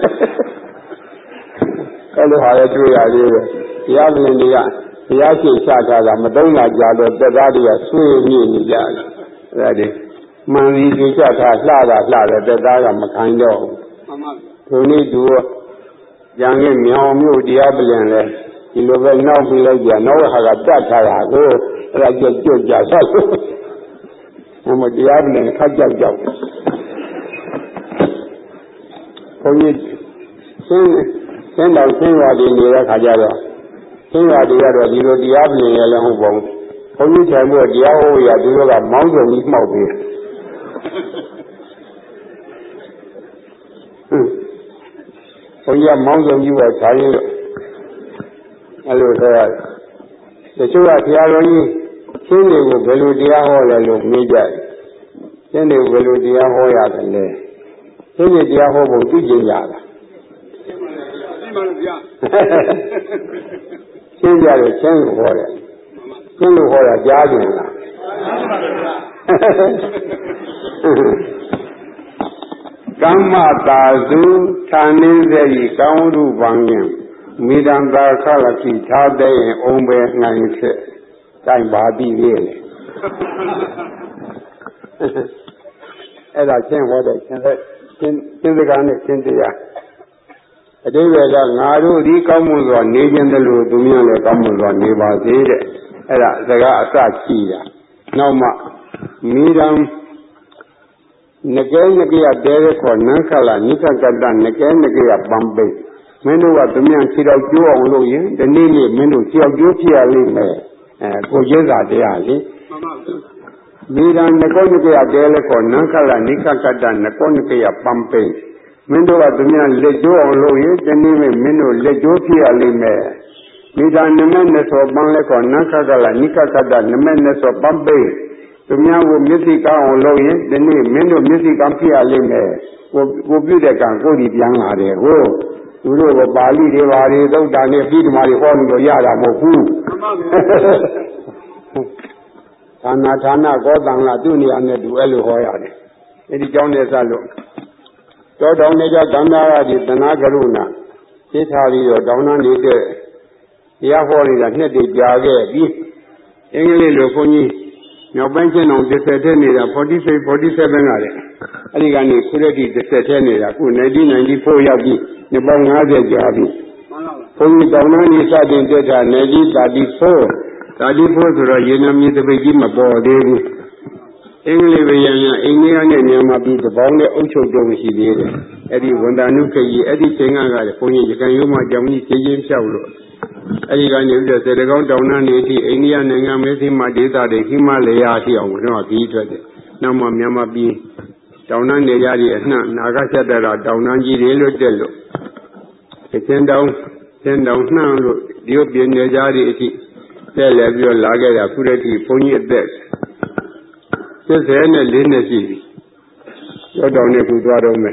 အဲ့လိုဟာလည်းတွေ့ရသေးတယ်တရားဝင်တွေကတရားရှိချထားတာမသုံးတာကြတော့တက်သားတွေကဆွေးမြင့်နေကြတယ်အဲ့ဒါမှန်ပြီးကြွထားလှတယ်တက်သားကမခိုင်းတော့ဘူးဒီနေ့သူကြံခဲ့မြောင်မြို့တရားပြင်လဲဒီလိုပဲနောက်ပြီးလိုက်ကြနောက်ဟာကတတ်ထားတာကိုအဲ့ဒါကျွတ်ကြဆောက်ဘုံတရားပြင်ခတ်ကြောက်ဘုန်းကြီးဆင်းရွာတွေနေတဲ့ခါကျတော့ဆင်းရွာတွေကတော့ဒီလိုတရားပြင်ရလည်းဟုတ်ပါဘူးဘုန်းကြီးထိုင်ဖို့တရားဟောရသူတို့ကမောင်းစုံကြီးမှောက်ပြီးဘုန်းကြီးကမောင်းစုံကြီးပေါ်ခြားရင်းလို့အဲ့လိုဆိုရတယ်တချို့ကဘုရားတော်ကြီးရှင်းတွေကိုဘယ်လိုတရားဟောလဲလို့မေးကြတယ်ရှင်းတွေကိုဘယ်လိုတရားဟောရတယ်လဲရှင်းတွေတရားဟောဖို့သိကျင်ကြတာရှင်းကြတယ်ရှင်းလို့ဟောတယ်ရှင်းလို့ဟောတာကြားကြင်လားကမ္မတာစုဌာနင်းစေဤကောင်းမှုပန်းရင်မိဒံသာခလတိထားတဲ့ရင်အုံးပဲနိုင်ဖြစ်တိုင်ပါပြီလေအဲ့ဒါရှင်းဟောတဲ့ရှင်းစကားနဲ့ရှင်းတရားအတိပ္ပယ်ကငါတို့ဒီကောင်းမှုစွာနေခြင်းတလို့သူများလည်းကောင်းမှုစွာနေပါစေတဲ့အဲ့ဒါစကားအစရှိတာနောက်မှမိဒံနကဲနကရတဲခေါ်နန်းခလာနိကကတ္တနကဲနကရပံပိမင်းတို့ကသူများခြေတော်ကျိုးအောင်လို့ရင်ဒီနေ့နေ့မင်းတို့ခြေတော်ကျိုးဖြစ်ရလိမ့်မယ်ကိုကျင်းစာတရားလေမိဒံနကောနကရတဲခေါ်နန်းခလာနိကကတ္တနကောနကရပံပိမင်းတို့ကသူများလက်ကျိုးအောင်လို့ရင်ဒီနေ့နေ့မင်းတို့လက်ကျိုးဖြစ်ရလိမ့်မယ်မိဒံနမဲနဲ့ဆိုပန်းလဲခေါ်နန်းခကလာနိကကတ္တနမဲနဲ့ဆိုပံပိသူများကိုမျက်စိကောင်းအောင်လုပ်ရင်ဒီနေ့မင်းတို့မျက်စိကောင်းဖြစ်ရလိမ့်မယ်ကိုပြုတဲ့ကံကိုဒီပြန်လာတယ်ဟိုသူတို့ကပါဠိတွေဘာတွေသုတ်တာနဲ့ပြီးဓမ္မတွေဟောလို့ရတာမဟုတ်ဘူးဌာနကောသံလာသူ့နေရာနဲ့သူအဲ့လိုဟောရတယ်အဲဒီကြောင့်လည်းစလို့တောတောင်နေကြကန္တာရဒီသနာကရုဏာသိထားပြီးတော့တောင်းတနေတဲ့တရားဟောနေတာနှစ်တည်းကြာခဲ့ပြီးအင်္ဂလိပ်လိုခွန်ကြီးမြောက်ပိုင်းချင်းအောင်30ထဲနေတာ47ကလည်းအဲ့ဒီကနေခုရက်ဒီ30ထဲနေတာခု1994ရောက်ပြီးနှစ်ပေါင်း50ကြာပြီဘုန်းကြီးတောင်းတနေစတင်တက်တာ1934ဆိုတော့ရေနံမြေတပိတ်ကြီးမပေါ်သေးဘူးအင်္ဂလိပ်ဗျာအိန္ဒိယနဲ့မြန်မာပြည်တပေါင်းနဲ့အုပ်ချုပ်ကြရှိသေးတယ်အဲ့ဒီဝန်တာနုခရီအဲ့ဒီချိန်ကလည်းဘုန်းကြီးရခိုင်ရိုးမှာကြောင်ကြီးချင်းဖြောက်လို့အဲ့ဒီကနေပြီးတော့စေတကောင်းတောင်တန်းနေအထိအိန္ဒိယနိုင်ငံမေသိမဒေသတွေဟိမလယာအထိအောင်တော့ပြီးထွက်တယ်နောက်မှမြန်မာပြည်တောင်တန်းနေကြတဲ့အနှံ့နာဂဆက်တဲ့တောင်တန်းကြီးတွေလွတ်တက်လို့ချင်းတောင်နှံ့လို့ဒီလိုပြည်နေကြတဲ့အထိတက်လည်းပြီးတော့လာခဲ့တာခုတည်းကဘုန်းကြီးအသက်74နှစ်ရှိပြီကျောတောင်နဲ့ခုသွားတော့မယ်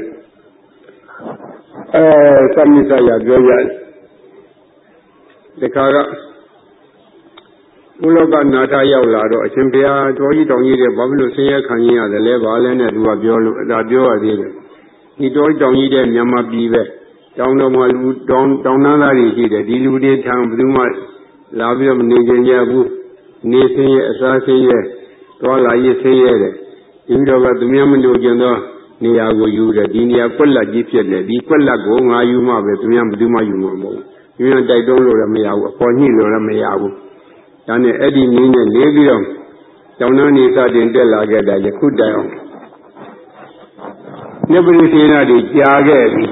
သမိစရာပြောရတယ်ဒီခါကဘုလောကနာထရောက်လာတော့အရှင်ဘုရားတော်ကြီးတောင်ကြီးတဲ့ဘာဖြစ်လို့ဆင်းရဲခံရရတယ်လဲဘာလဲနဲ့သူကပြောလို့ဒါပြောရသေးတယ်ဒီတော်ကြီးတောင်ကြီးတဲ့မြန်မာပြည်ပဲတောင်တော်မှာလူတောင်တန်းသားတွေရှိတယ်ဒီလူတွေထံဘယ်သူမှလာပြီးတော့မနေကြရဘူးနေဆင်းရဲအစားဆင်းရဲသွားလာရေးဆင်းရဲတယ်ဒီတော့ကသူများမလို့ကျင်တော့နေရာကိုယူတယ်ဒီနေရာကွက်လက်ကြီးဖြစ်တယ်ဒီကွက်လက်ကိုငါယူမှပဲသူများဘူးမှယူမှာမဟုတ်ဘူးယူရင်တိုက်တွန်းလို့လည်းမရဘူးအပေါ်ညှိလို့လည်းမရဘူးဒါနဲ့အဲ့ဒီနည်းနဲ့နေပြီးတော့ကျောင်းသားနေစတင်တက်လာခဲ့တာယခုတိုင်အောင်နိဗ္ဗာန်စေနာတွေကြာခဲ့ပြီ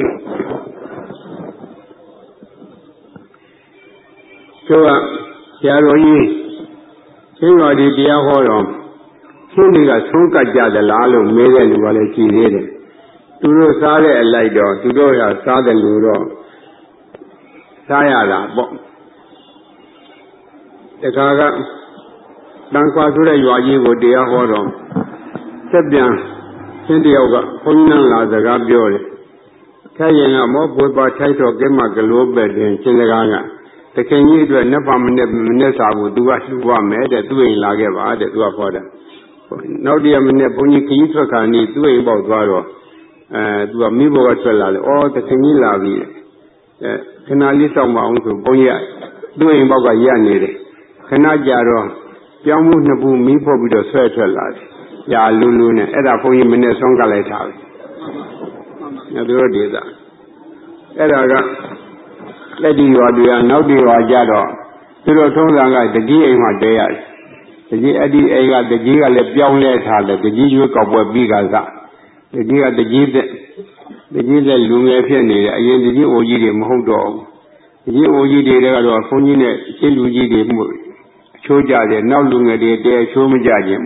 တို့ကဆရာတော်ကြီးချင်းတော်ဒီတရားဟောတော်ချင်းတွေကသုံးကတ်ကြသလားလို့မေးတဲ့လူကလည်းရှိသေးတယ်သူတို့စားတဲ့အလိုက်တော့သူတို့ကစားတယ်လို့တော့စားရတာပေါ့တခါကတန်ခွာဆိုတဲ့ရွာကြီးကိုတရားဟောတော်ဆက်ပြန်ချင်းတယောက်ကဘုန်းကြီးလာစကားပြောတယ်ခိုင်ရင်ကမောပွေပါထိုက်တော့ကဲမှကလို့ပဲတင်ချင်းစကားကတခင်ကြီးအတွက်နှစ်ပါမနဲ့စာကိုသူကလှူပါမယ်တဲ့သူ့အိမ်လာခဲ့ပါတဲ့သူကဟောတယ်နောက်တရမနေ့ဘုန်းကြီးခရီးထွက်ခါနေသူ့အိမ်ပေါက်သွားတော့သူကမိဘကထွက်လာတယ်အော်တခင်ကြီးလာပြီခဏလေးစောင့်ပါအောင်ဆိုဘုန်းကြီးကသူ့အိမ်ပေါက်ကရက်နေတယ်ခဏကြာတော့ပြောင်းမှုနှစ်ခုမီးဖို့ပြီးတော့ဆွဲထွက်လာတယ်ညာလူလူနဲ့အဲ့ဒါဘုန်းကြီးမနေ့ဆုံးကလိုက်ထားပြီညသူတို့ဒေသအဲ့ဒါကလက်ဒီရွာတွေကနောက်ဒီရွာကြတော့သူတို့ထုံးစံကတကြီးအိမ်မှာတဲရတယ်တကြီးအဲ့ဒီအိမ်ကတကြီးကလည်းပြောင်းလဲထားတယ်တကြီးရွေးကောက်ပွဲပြီးကစားတကြီးကတကြီးတဲ့လူငယ်ဖြစ်နေတယ်အရင်တကြီးအိုကြီးတွေမဟုတ်တော့ဘူးတကြီးအိုကြီးတွေကတော့ဘုန်းကြီးနဲ့ရှင်းလူကြီးတွေမှုအချိုးကြတယ်နောက်လူငယ်တွေတဲအချိုးမကြခြင်း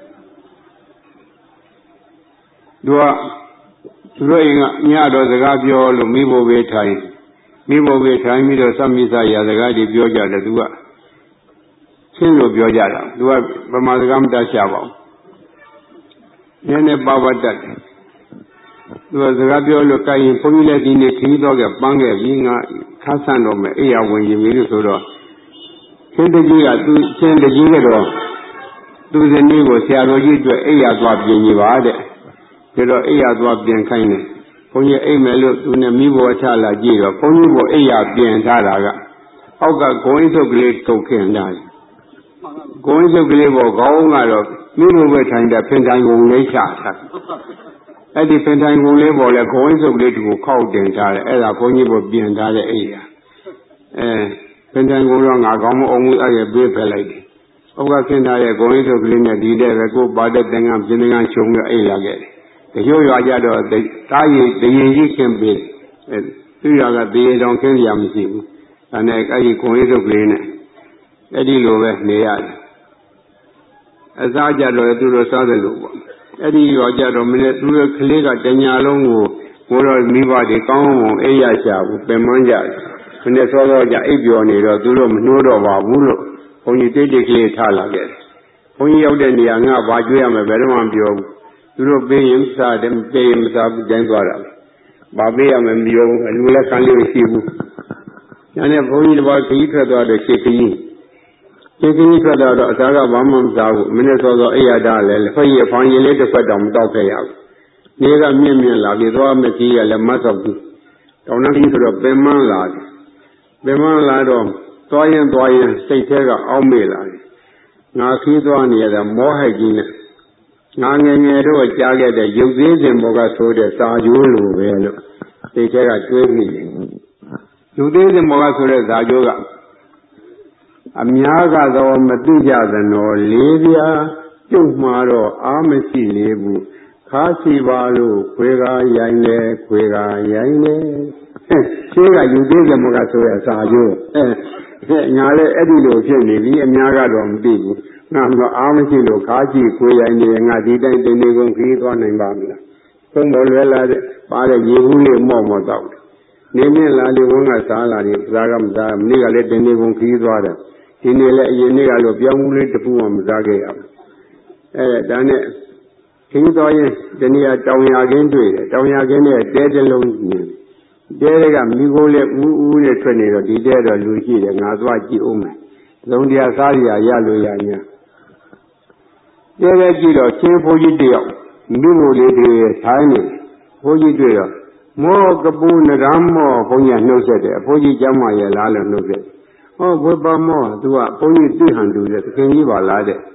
သူကသူတို့အိမ်ကညတော့စကားပြောလို့မိဖို့ပဲထိုင်ပြီးတော့သမိစရာစကားတွေပြောကြတယ်သူကရှင်းလို့ပြောကြတာသူကဗမာစကားမတတ်ရှာပါဘူးနည်းနည်းပါဝတ်တတ်တယ်သူကစကားပြောလို့ကိုင်ရင်ဘုန်းကြီးလည်းဒီနေ့ခီးတော့ကပန်းခဲ့ပြီးငါခါဆန့်တော့မယ်အိယာဝင်ရင်ပြီလို့ဆိုတော့ရှင်းတကြီးကသူရှင်းတကြီးကတော့သူဇနီးကိုဆရာတော်ကြီးအတွက်အိယာသွားပြင်ကြီးပါတဲ့ဒါတော့အိယာသွားပြင်ခိုင်းတယ်ဘုန်းကြီးအိမ်မယ်လို့သူနဲ့မိဘချလာကြည့်တော့ဘုန်းကြီးကိုအိယာပြင်ထားတာကအောက်ကဂုံးစုပ်ကလေးတုတ်ခင်လာတယ်ဂုံးစုပ်ကလေးပေါ်ခေါင်းကတော့မိဘပဲထိုင်တဲ့ဖင်တိုင်ကုန်လေးချထားအဲ့ဒီဖင်တိုင်ကုန်လေးပေါ်လဲဂုံးစုပ်ကလေးကိုခောက်တင်ထားတယ်အဲ့ဒါဘုန်းကြီးကိုပြင်ထားတဲ့အိယာဖင်တိုင်ကုန်တော့ငါကောင်းမအောင်ဘူးအဲ့ရပြေးဖက်လိုက်တယ်အောက်ကဖင်ထားရဲ့ဂုံးစုပ်ကလေးနဲ့ဒီတဲ့ပဲကိုပါတဲ့သင်္ကန်းပြင်းသင်္ကန်းခြုံပြီးအိလာခဲ့တယ်တချို့ရွာကြတော့တားရည်တရင်ကြီးခင်းပေးသူရွာကတရေတောင်ခင်းရမရှိဘူးဒါနဲ့အဲ့ဒီခွန်ရေးစုပ်ကလေးနဲ့အဲ့ဒီလိုပဲနေရတယ်အစားကြတော့သူတို့စားတယ်လို့ပေါ့အဲ့ဒီရွာကြတော့မင်းသူတို့ကလေးကတညာလုံးကိုဘိုးတော်မိဘတွေကောင်းအောင်အိပ်ရချဘူးပင်မကြတယ်မင်းစောစောကြအိပ်ပျော်နေတော့သူတို့မနှိုးတော့ပါဘူးလို့ဘုန်းကြီးတိတ်တိတ်ကလေးထားလာခဲ့တယ်ဘုန်းကြီးရောက်တဲ့နေရာငါဘာကြွေးရမယ်ဘယ်တော့မှမပြောဘူးသူတို့ပေးရင်စားတယ်ပေးရင်မစားဘူးကျင်းသွားတာဘာပေးရမလဲမပြောဘူးအလူလည်းခံလို့ရှိဘူးညာနဲ့ဘုန်းကြီးတစ်ပါးခီးထွက်သွားတဲ့ခေခီးထွက်တော့အစားကဘာမှမစားဘူးမင်းစောစောအိယာတာလည်းဖက်ရဖောင်းရင်လေးတစ်ဖက်တောင်မတောက်ခဲ့ရဘူးနေကမြင့်လာပြီးသွားမကြီးရလည်းမတ်တော့ဘူးတောင်းနှကြီးဆိုတော့ပင်မလာတယ်ပင်မလာတော့သွားရင်စိတ်ထဲကအောင်းမေ့လာတယ်ငါခီးသွားနေရတာမောဟိုက်ကြီးနဲ့ငါငယ်တော့ကြားခဲ့တဲ့ရုပ်သေးစဉ်ဘောကဆိုတဲ့စာကြိုးလိုပဲလို့စိတ်ထဲကတွေးမိတယ်ရုပ်သေးစဉ်ဘောကဆိုတဲ့စာကြိုးကအများကတော့မသိကြသနောလေးပြားပြုတ်မှာတော့အားမရှိလေဘူးခါစီပါလို့ခွေကားရိုင်းတယ်ရှင်းကရုပ်သေးစဉ်ဘောကဆိုတဲ့စာကြိုးငါလည်းအဲ့ဒီလိုဖြစ်နေပြီအများကတော့မသိဘူးငါမအားမရှိလို့ခါကြည့်ခွေးရိုင်းနေငါဒီတိုင်းတင်နေကုန်ခီးသွားနိုင်ပါမလားသုံးပေါ်လွယ်လာတဲ့ပါတဲ့ရေဘူးလေးမော့တော့နေနေလာလေဝန်းကစားလာတယ်စားကမစားမနေ့ကလည်းတင်နေကုန်ခီးသွားတယ်ဒီနေ့လည်းအရင်နေ့ကလို့ပြောင်းမှုလေးတစ်ခုမှမစားခဲ့ရဘူးဒါနဲ့ခီးသွားရင်ဒီနေ့ကတောင်ရခင်းတွေ့တယ်တောင်ရခင်းနဲ့တဲတစ်လုံးမြင်တဲတွေကမိခိုးလေးဦးနဲ့ထွက်နေတော့ဒီတဲတော့လူရှိတယ်ငါသွားကြည့်ဦးမယ်လုံးတရားစားရလို့ရညာတဲကြည့်တော့ချင်းဘိုးကြီးတယောက်မိမို့လေးတွေထိုင်းနေဘိုးကြီးတွေ့တော့မောကပူနရမ်းမောဘုန်းကြီးနှုတ်ဆက်တယ်ဘိုးကြီးကျောင်းမရလားလို့နှုတ်ဆက်ဟောဘုရားမောသူကဘုန်းကြီးသိဟန်တူတယ်သခင်ကြီးပါလားတဲ့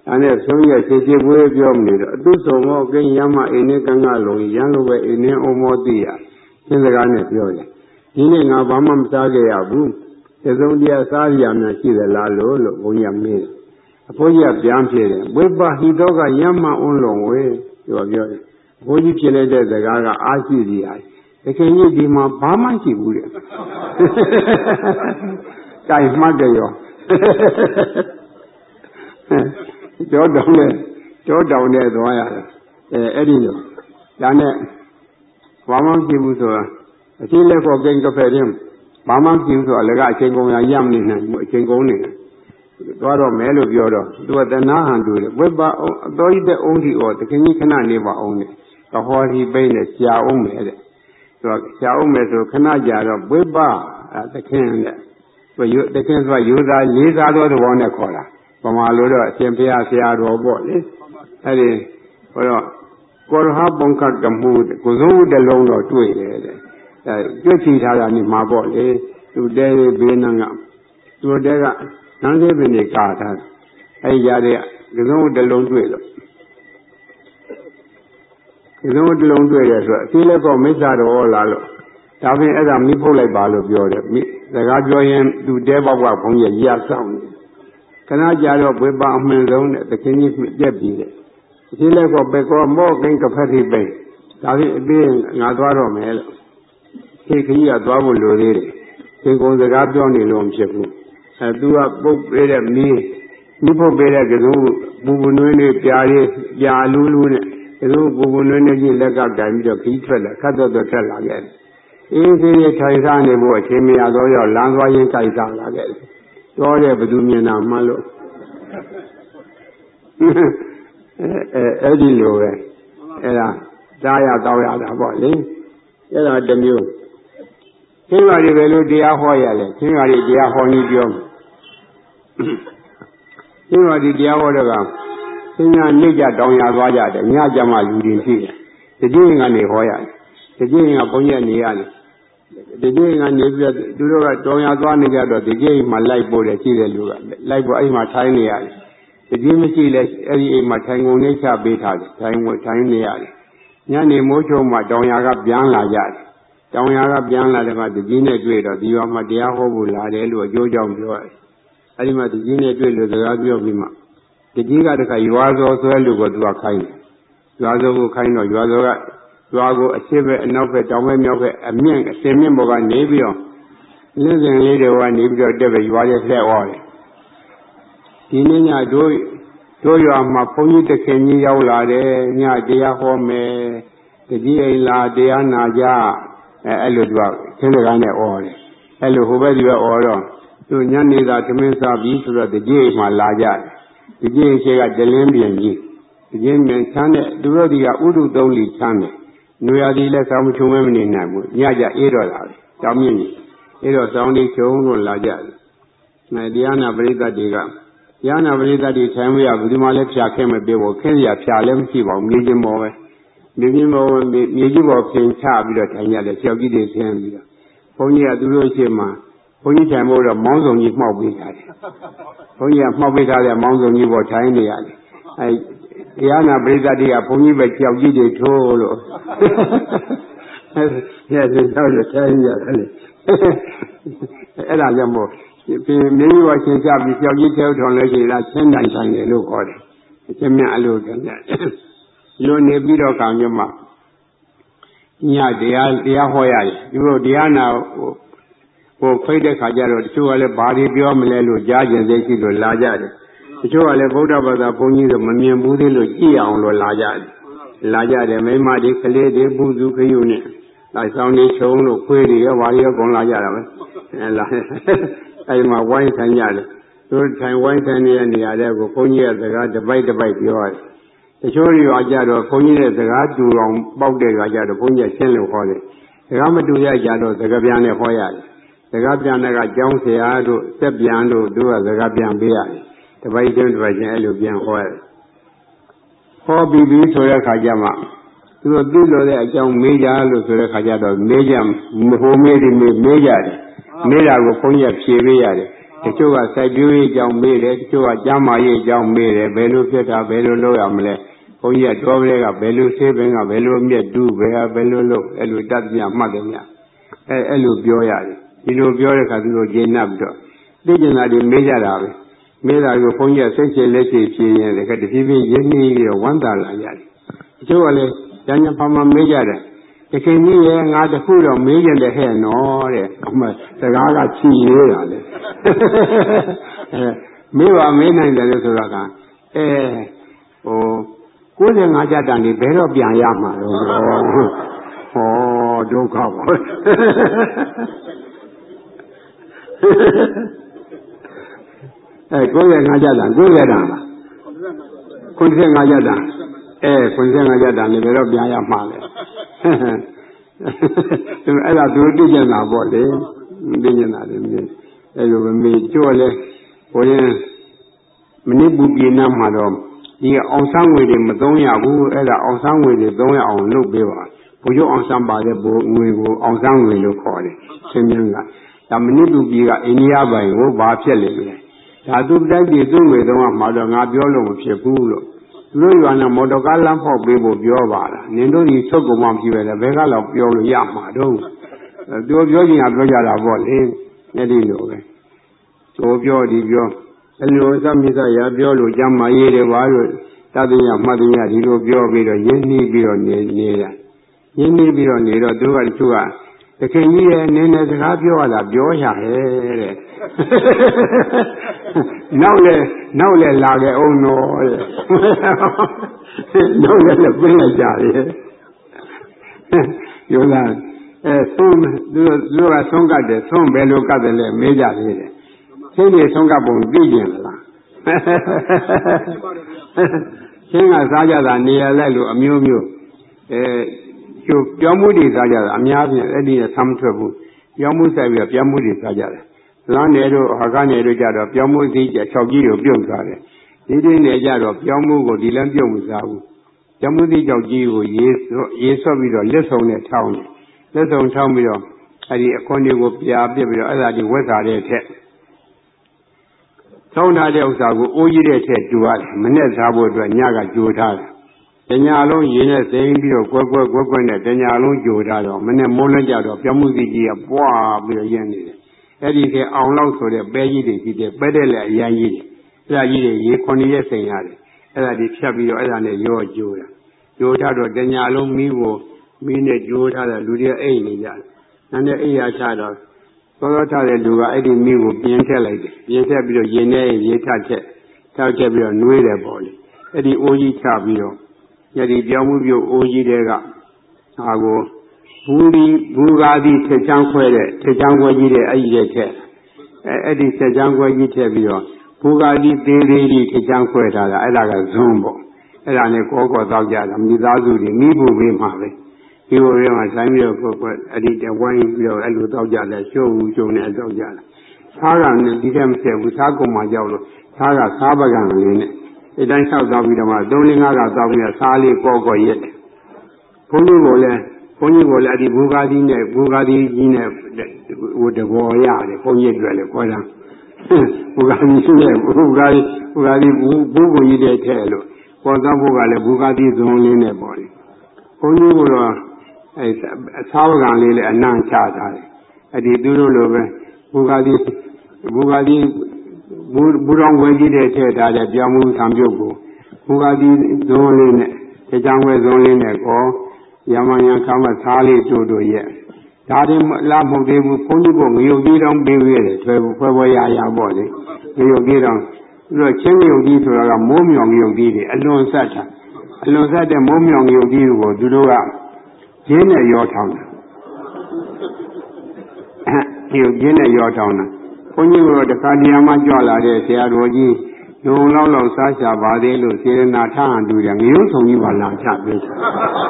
And if some years they will be omni, do so more gain Yama in a Gangalo, Yellow in a Omodia, in the Gane Piola. In a Bamam Saga Abu, there's only a Saria and she the Lalo, William Mill. Upon your Bianchi, Webba Hidoga Yama on long way, you are good. What you kill it as a Gaga Archie. They can use him a Bamaki William. Guys, Magayo. Down there, the wire. Eddie, Janet, Bamam Kibuso, a chile for getting to pay him. Bamam Kibuso, a lega, Chengo, a yamin, Chengoni. God of Melo Yodo, do it the Nahan do it. Webba, though the only or the king cannot never own it. The whole he bane it, Xiaome. So Xiaome, so Kanaja, Webba at the king. So you, the kings were used, these are the one that call her. From our Lord, Sampia, Seattle, Boy. That is, well, Gorha Bonka Gamhood, goes over the long or two. Good things are in my body, to day being to a day, none of the card. I yada, the long way. You know the long way as well. See, let go, Miss all Lalo. Having as a nipple like Balo Bioda, the Gajoyan do Deva from your year sound. Can I jar up with Bamman the king is Debbie? She let go back or more think of Petty Bay. Having being Nadwaro Mel, take here a double lady. Take on the Gabion in Lomchefu. And do a book better me. Nipple better get Bubununi, Piari, Yalulu, Bubununi, Lega, Gamma, Petra, cut of the tell again. If he Taizan, came me as all your landway Taizan again. All ever do me now, Malo. Eddie Lowe, Ella, Daya Dawada Bolly, Ella the Mew. King are the Velu de Ahoya, King are the Ahonidium. King are the Diavodagam. King are Nija Donya Vaya, the Nyajama Udin, the doing on the Hoya, the doing upon your Niani. The doing on the Donya Dwaniga, the game my life board at Chile, like my tiny eye. The game is every my tango nature beta, time with tiny eye. Yanni Mocho, my Donyaga Bianla Yad. Donyaga Bianla, the Gina Dreader, the Yamadiaho, Ladelu, Jojo Joy. I am at the Gina Dreader, the Radio Lima. The Giga, you are also a look to a kind. You are also kind of, you are Drago, a silver, and of it, a mean, a semi mobile navy. Living later one navy or devil, you are just there all. Tinina do you are my pony the Kenny Yaula, near Dia Home, the Dia La Diana Ya, Eludwa, Telegane all. Hello, whoever you are order. To Yanni that means of each of the J. Malaya. The J. at the Lambian G. The Jamian Chane, the Rodia Udu Doli Chane. No, I did let some two women in Namu, Yaja Edola, Tamini. It was only Chono Laja. Diana Breda Diga. Yana Breda di time we have Limalepia came a bit of Kenya, Pialem Siva, medium over. Medium over, medium of King Tablet, and yet the Chelgi de Sambia. Only a Durochema. Only time over a month on you, Mobita. Only a Mobita, a month on you were tiny. Yana Breda di Aponi, but Chelgi de Tolo. Yes, it's not the time. Ella Jambo. Maybe what you got with your detailed on that 10 and look order. It's a mere look at that. You need to count your mouth. Yeah, they are Hoya. You know, Diana will pay the Kajaro, two other body beyond Mello, Judge and they see the Lajad. The two other voter was a pony, the Mamian Budil, Gia on the Lajad. Lajad, the Mema de Kale, de Buzuka unit. I found it shown no query, while you're going Lajad. I am a wine and yard. Third time wine and the other go pony as the God divide yours. The show you are jar or pony as the God do wrong, bow the Raja, the pony channel for it. The Rama do that yard, the Gabiana Hoyal. The Gabiana got Jones, the Ado, Sebiano, do as the Gabian Bear. The Vice Virgin Elubian Hoyal. 4 BB to the Kajama. To a bill of the young major, to the Kajado, major, who made him major. Mera go ponya chebe yare တချို့ကစိုက်ပျိုးရေးကြောင့်မေးတယ်တချို့ကကျမ်းမာရေးကြောင့်မေးတယ်ဘယ်လိုဖြစ်တာဘယ်လိုလုပ်ရမလဲဘုန်းကြီးကတော်ကလေးကဘယ်လိုဆေးပင်ကဘယ်လိုမြက်တူးဘယ်လိုလုပ်အဲ့လိုတတ်ပြမှတ်တယ်များအဲ့လိုပြောရတယ်ဒီလိုပြောတဲ့အခါသူတို့ကျေနပ်ပြီးတော့သိကျင်တာတွေမေးကြတာပဲမေးတာကိုဘုန်းကြီးကစိတ်ချလက်ချဖြေရင်တကယ်တဖြည်းဖြည်းရင်းနှီးပြီးတော့ဝမ်းသာလာကြတယ်တချို့ကလည်းဉာဏ်ဖာမှမေးကြတယ်တခင်ကြီးရဲ့ငါတခုတော့မေးကြတယ်ဟဲ့နော်တဲ့အမစကားကချီရတာလေမေးပါမေးနိုင်တယ်လို့ဆိုတော့က95ကျတန်ဒီဘယ်တော့ပြန်ရမှာတော့ဟောဒုက္ခပါ95ကျတန်90တန်လား95ကျတန်95ကျတန်ဒီဘယ်တော့ပြန်ရမှာလဲအဲ့ဒါသူသိကျင်တာပေါ့လေသိကျင်တာလေအဲ့လိုပဲမေးကြိုးလဲဟိုရင်မနစ်ဘူးပြည်နာမှာတော့ဒီအောင်ဆန်းငွေတွေမသုံးရဘူးအဲ့ဒါအောင်ဆန်းငွေတွေသုံးရအောင်လုပ်ပေးပါဘုရားအောင်ဆန်းပါတဲ့ငွေကိုအောင်ဆန်းငွေလို့ခေါ်တယ်ရှင်မြင်းကဒါမနစ်ဘူးပြည်ကအိန္ဒိယပိုင်ကိုဘာဖြစ်လဲဒါသူတိုက်ပြည်သူ့ငွေသုံးရမှာတော့ငါပြောလို့မဖြစ်ဘူးလို့သူတို့ရွာနဲ့မော်တော်ကားလမ်းဖောက်ပေးဖို့ပြောပါလားနင်တို့ဒီထုတ်ကုန်မှဖြစ်ပဲလေဘယ်ကတော့ပြောလို့ရမှာတော့သူပြောချင်တာပြောကြတာပေါ့လေအဲ့ဒီလိုပဲသူပြောဒီပြောအဲ့လိုသမစ္ဆရာပြောလို့ကြမ်းမရေးတယ်ပါလို့တသိယမှတ်သိယဒီလိုပြောပြီးတော့ရင်းနှီးပြီးတော့နေတာရင်းနှီးပြီးတော့နေတော့သူကတချို့ကတခင်ကြီးရဲ့နင်းတဲ့စကားပြောရတာပြောရဟဲ့တဲ့နောက်လဲလာခဲ့အောင်တော့တဲ့နောက်လဲပြင်းလိုက်ကြတယ်ယောလာဆုံးသူကဆုံးကတ်တယ်ဆုံးဘယ်လိုကတ်တယ်လဲမေးကြသေးတယ်ရှင်းနေဆုံးကတ်ပုံသိကျင်လားရှင်းကစားကြတာနေရာလိုက်လို့အမျိုးမျိုးကျိုးပြောင်းမှုတွေစားကြတာအများကြီးအဲ့ဒီဆမ်းထွက်ဘူးပြောင်းမှုဆိုင်ပြီးပြောင်းမှုတွေစားကြတယ်လမ်းနယ်တို့ဟာကနေတို့ကြတော့ပြောင်းမှုစည်း6ကြီးကိုပြုတ်သွားတယ်ဒီနယ်ကြတော့ပြောင်းမှုကိုဒီလမ်းပြုတ်မစားဘူးပြောင်းမှုစည်း6ကြီးကိုရေးဆွတ်ပြီးတော့လက်စုံနဲ့ထောင်းတယ်လက်စုံထောင်းပြီးတော့အဲ့ဒီအခွန်တွေကိုပြာပစ်ပြီးတော့အဲ့ဒါဒီဝက်စားတဲ့ထက်ထောင်းထားတဲ့ဥစ္စာကိုအိုးကြီးတဲ့ထက်တူရတယ်မနဲ့စားဖို့အတွက်ညကကြိုထားတယ်တညာလုံးရင်းနဲ့သိမ်းပြီးတော့ကွက်နဲ့တညာလုံးကြိုထားတော့မနဲ့မိုးလွှမ်းကြတော့ပြောင်းမှုကြီးကပွားပြီးတော့ရင်းနေတယ်အဲ့ဒီကအောင်လောက်ဆိုတဲ့ပဲကြီးတွေရှိတယ်ပဲတဲ့လက်အရန်ကြီးတွေအဲ့ဒါကြီးတွေရေ9ရက်စိန်ရတယ်အဲ့ဒါဒီဖြတ်ပြီးတော့အဲ့ဒါနဲ့ရောကြိုးတာကြိုးထားတော့တညာလုံးမီးနဲ့ကြိုးထားတဲ့လူတွေအိတ်နေကြတယ်နာနဲ့အိတ်ရချတော့သောထားတဲ့လူကအဲ့ဒီမီးကိုပြင်းထက်လိုက်တယ်ပြင်းထက်ပြီးတော့ရင်ထဲရေထက်ပြီးတော့နှွေးတယ်ပေါ့လေအဲ့ဒီအိုးကြီးချပြီးတော့ယတိပြောင်းမှုပြုတ်အိုးကြီးတွေကဟာကိုဘူဂါဒီထက်ချမ်းခွဲတဲ့ထက်ချမ်းခွဲကြီးတဲ့အဲ့ဒီတဲ့ထက်အဲ့ဒီထက်ချမ်းခွဲကြီးထက်ပြီးတော့ဘူဂါဒီသေးသေးကြီးထက်ချမ်းခွဲထားတာအဲ့ဒါကဇွန်းပေါ့အဲ့ဒါနဲ့ကောတောက်ကြတာမိသားစုတွေမိဖို့ပေးမှာပဲဒီလိုတွေမှာဆိုင်ပြီးတော့ကိုအဲ့ဒီတဝိုင်းပြီးတော့အဲ့လိုတောက်ကြတယ်ရှုံနဲ့တောက်ကြတာသားကလည်းဒီထက်မဆက်ဘူးသားကုန်မှကြောက်လို့သားကစားပကံလေးနဲ့ဒီတိုင်းဆောက်တော့ပြီးတော့မှ3-5ကတောက်ပြီးတော့စားလေးကောရက်တယ်ဘုန်းကြီးကိုလည်းအဲ့ဒီဘူဂါဒီကြီးနဲ့ဟိုတဘောရတယ်ဘုန်းကြီးတွေ့လေခေါ်တာဘူဂါဒီရှိတဲ့ဘူဂါဒီဘူးကိုကြီးတဲ့ထဲလို့ခေါ်တော့ဘုကလည်းဘူဂါဒီဇုံလေးနဲ့ပေါ့လေဘုန်းကြီးကတော့အဲအသားပကံလေးလည်းအနံ့ချထားတယ်အဲ့ဒီသူတို့လိုပဲဘူဂါဒီဘူတော်ဝဲကြီးတဲ့ထည့်ထားတဲ့ပြောင်းမှုသံပြုတ်ကိုဘူဂါဒီဇုံလေးနဲ့တရားဝဲဇုံလေးနဲ့ကောရမယံခမသားလေးတို့ရဲ့ဒါတွေလားမဟုတ်သေးဘူးဘုန်းကြီးကငရုတ်ကြီးတောင်ပေးရတယ်ထွဲဖွဲရပေါ့လေငရုတ်ကြီးတောင်ပြီးတော့ချင်းငရုတ်ကြီးဆိုတာကမိုးမြောင်ငရုတ်ကြီးတွေအလွန်ဆက်တဲ့မိုးမြောင်ငရုတ်ကြီးကိုသူတို့ကရင်းနဲ့ရောထောင်းတာဒီရင်းနဲ့ရောထောင်းတာဘုန်းကြီးကတော့တခါတရံမှကြွလာတဲ့ဆရာတော်ကြီးယုံလောက်စားချပါသေးလို့စေရနာထဟန်တူတယ်ငရုတ်ဆောင်ကြီးပါလာချပေးတယ်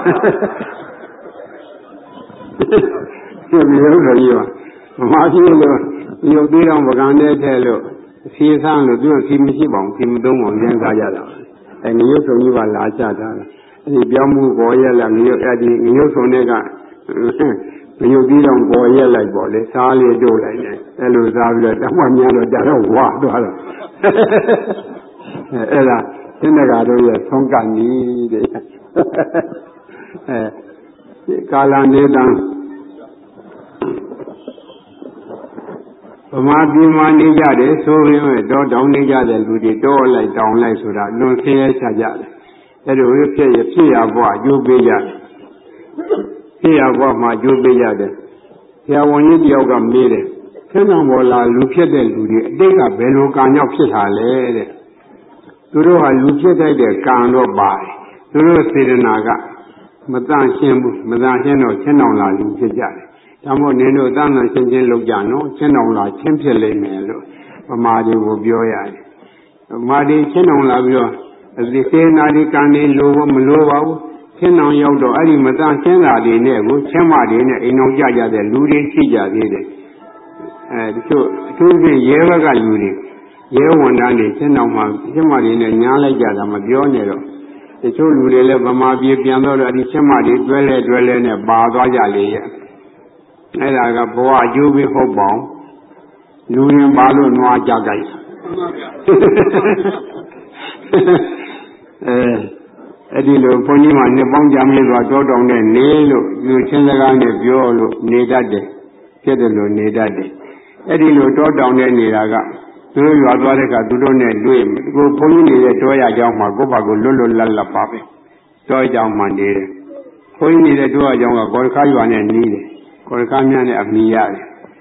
ဒီလိုဆိုကြီးပါမာရှိလို့ရုပ်သေးတော်ပကံတဲ့ထဲလို့စီဆန်းလို့သူကစီမရှိပါဘူးစီမသုံးပါဘူးရင်းစားကြတာအဲငရုတ်ဆောင်ကြီးပါလာချတာအဲဒီပြောင်းမှုပေါ်ရလာငရုတ်ဆောင်တွေက you did on boy like body, Sally do like that. Hello, Zavia, that one year of that what? Ella, Senegal, Songani, Kalanedan. Pamadi Nijade, so we went down Nijade, with the door like down like so that no fear Sajad. That will pay a fee of what you be yet. Here, what my you be yet. Here, when you yoga made it. Can I look at the Ludi? They got Bello can up Hale. Turo ha look at the can or buy. Turo Sirenaga. Madan Shembu, Madan Sheno, Chenola, Lucia. Tamo Neno Dana Shenjen Lugano, Chenola, Champion Melo, Madi Wobioya. Madi Chenola, as they say, Nadi Kani, Lovo, Malova, Chenon Yodo, Adi Madan Chenadi, Nebu, Chemadi, Inoja, the Ludi Chija did it. Tuesday, Yevaga Ludi, Yevandani, Chenoma, Chemadi, Nala Jada, Mabionero. The two Ludi Levama, Biano, Adi Chemadi, dwell in a Bada. And I got boy, you be hopeful. Union Balu no Jagai. Edilo, Ponima, Nebon Jamil, or Dodon, and Nelo, you Chendagan, Biolo, Nedade, Kedelo, Nedade. Edilo, Dodon, and Niraga. Do you Adwareka, Dudon, and Duim? Go Pony, the Toya Jama, go back, Lolo Lala Papi. Toy down Monday. Pony, the Toya Jama, Golkayu and Nide. Korkamian of Miyari.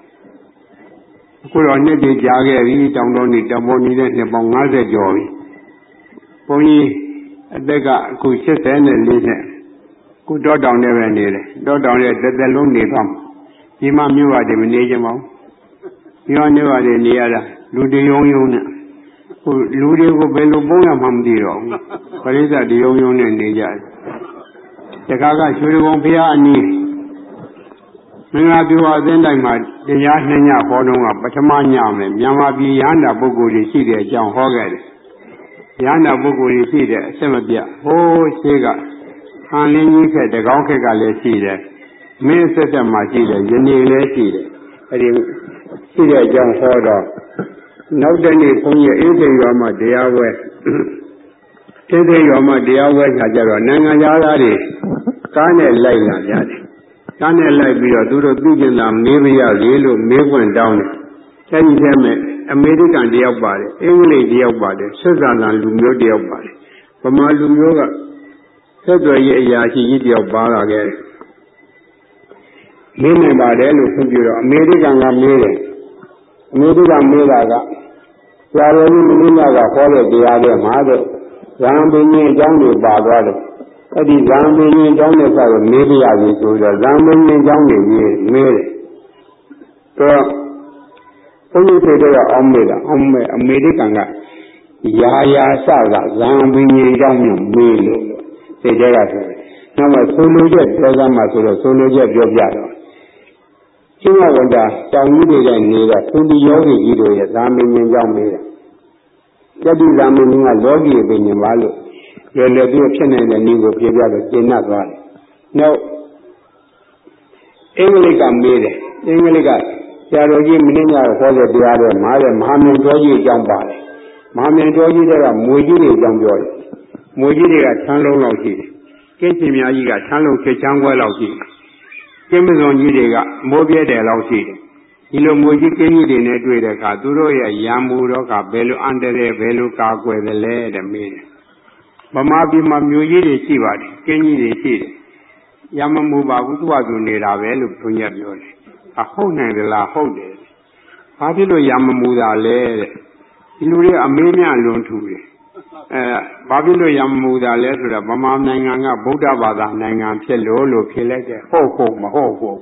Put on it, Jagger, down on it, the morning, the Bongaza joy. Pony, a beggar could sit and listen. Could dot down never near it. Dot down it, the lonely pump. Imam, you are the Minajamo. You are never the nearer. Ludi Yona. Ludi will be Lubona Mamdiro. But is that the Yon and Nija? The Gaga should won't be a knee. When I do a then I might, the Yasnaya Hodonga, Batamanya, Yama be Yanda Buguri, see the John Hogan. Yanda Buguri, see the Semabia, oh, Sega, Hanlin said the Gaukega, let's see that. Minister Martida, Jenny, let's see that. See the John Hodor. Now then, you put your Yama, they are wet. Yama, they are wet, Hajara, Nangayari, Kane Layla Yadi. Can I like be a Duro Dugan, maybe a little, maybe down. Can you tell me, American dear body, English dear body, Switzerland, Lumio dear body. From my Lumioga, February, Yashi, dear bar again. Many about Elu Figure, American made. American made aga. Yaroni Minaga, follow the other mother. Rambini, Johnny Barbara. That is Zambini Johnny, maybe I will do the Zambini Johnny made. So, when you say they are American, Yaya Saga, Zambini Johnny made. Say they are. Now, a solo jet program, a solo jet job. China wonder, Johnny and Nida, fully yogi, Zambini Johnny. That is Zambini, a logi in Malu. You'll let you obtain in the new of Yaga, did not run. No, Englica made it. Englica, Yarogi Minina, Father, the other, Mother, Mohammed Doji, John Bali. Mohammed Doji, there are Mujiri, John Joy. Mujiri at Tanlo Loki. Kentimia, Tanlo Kechangwa Loki. Kimazon Yiga, Mobia de Loki. Ilo Muji Kenny, the Nedway, Kaduro, Yamuroka, Bello under the Bello Kak where the lead and made. Mamabi Mamuji, the Sivadi, Kenny, the Sid. Yamamuba, who was on the Ravel of Punyabio. A whole night the la whole day. Pabilo Yamamuda led. Iluria Amelia alone to it. Babilo Yamamuda led to the Bama Nanga, Buddha Bada, Nanga, Pelolo, Pelete, Ho.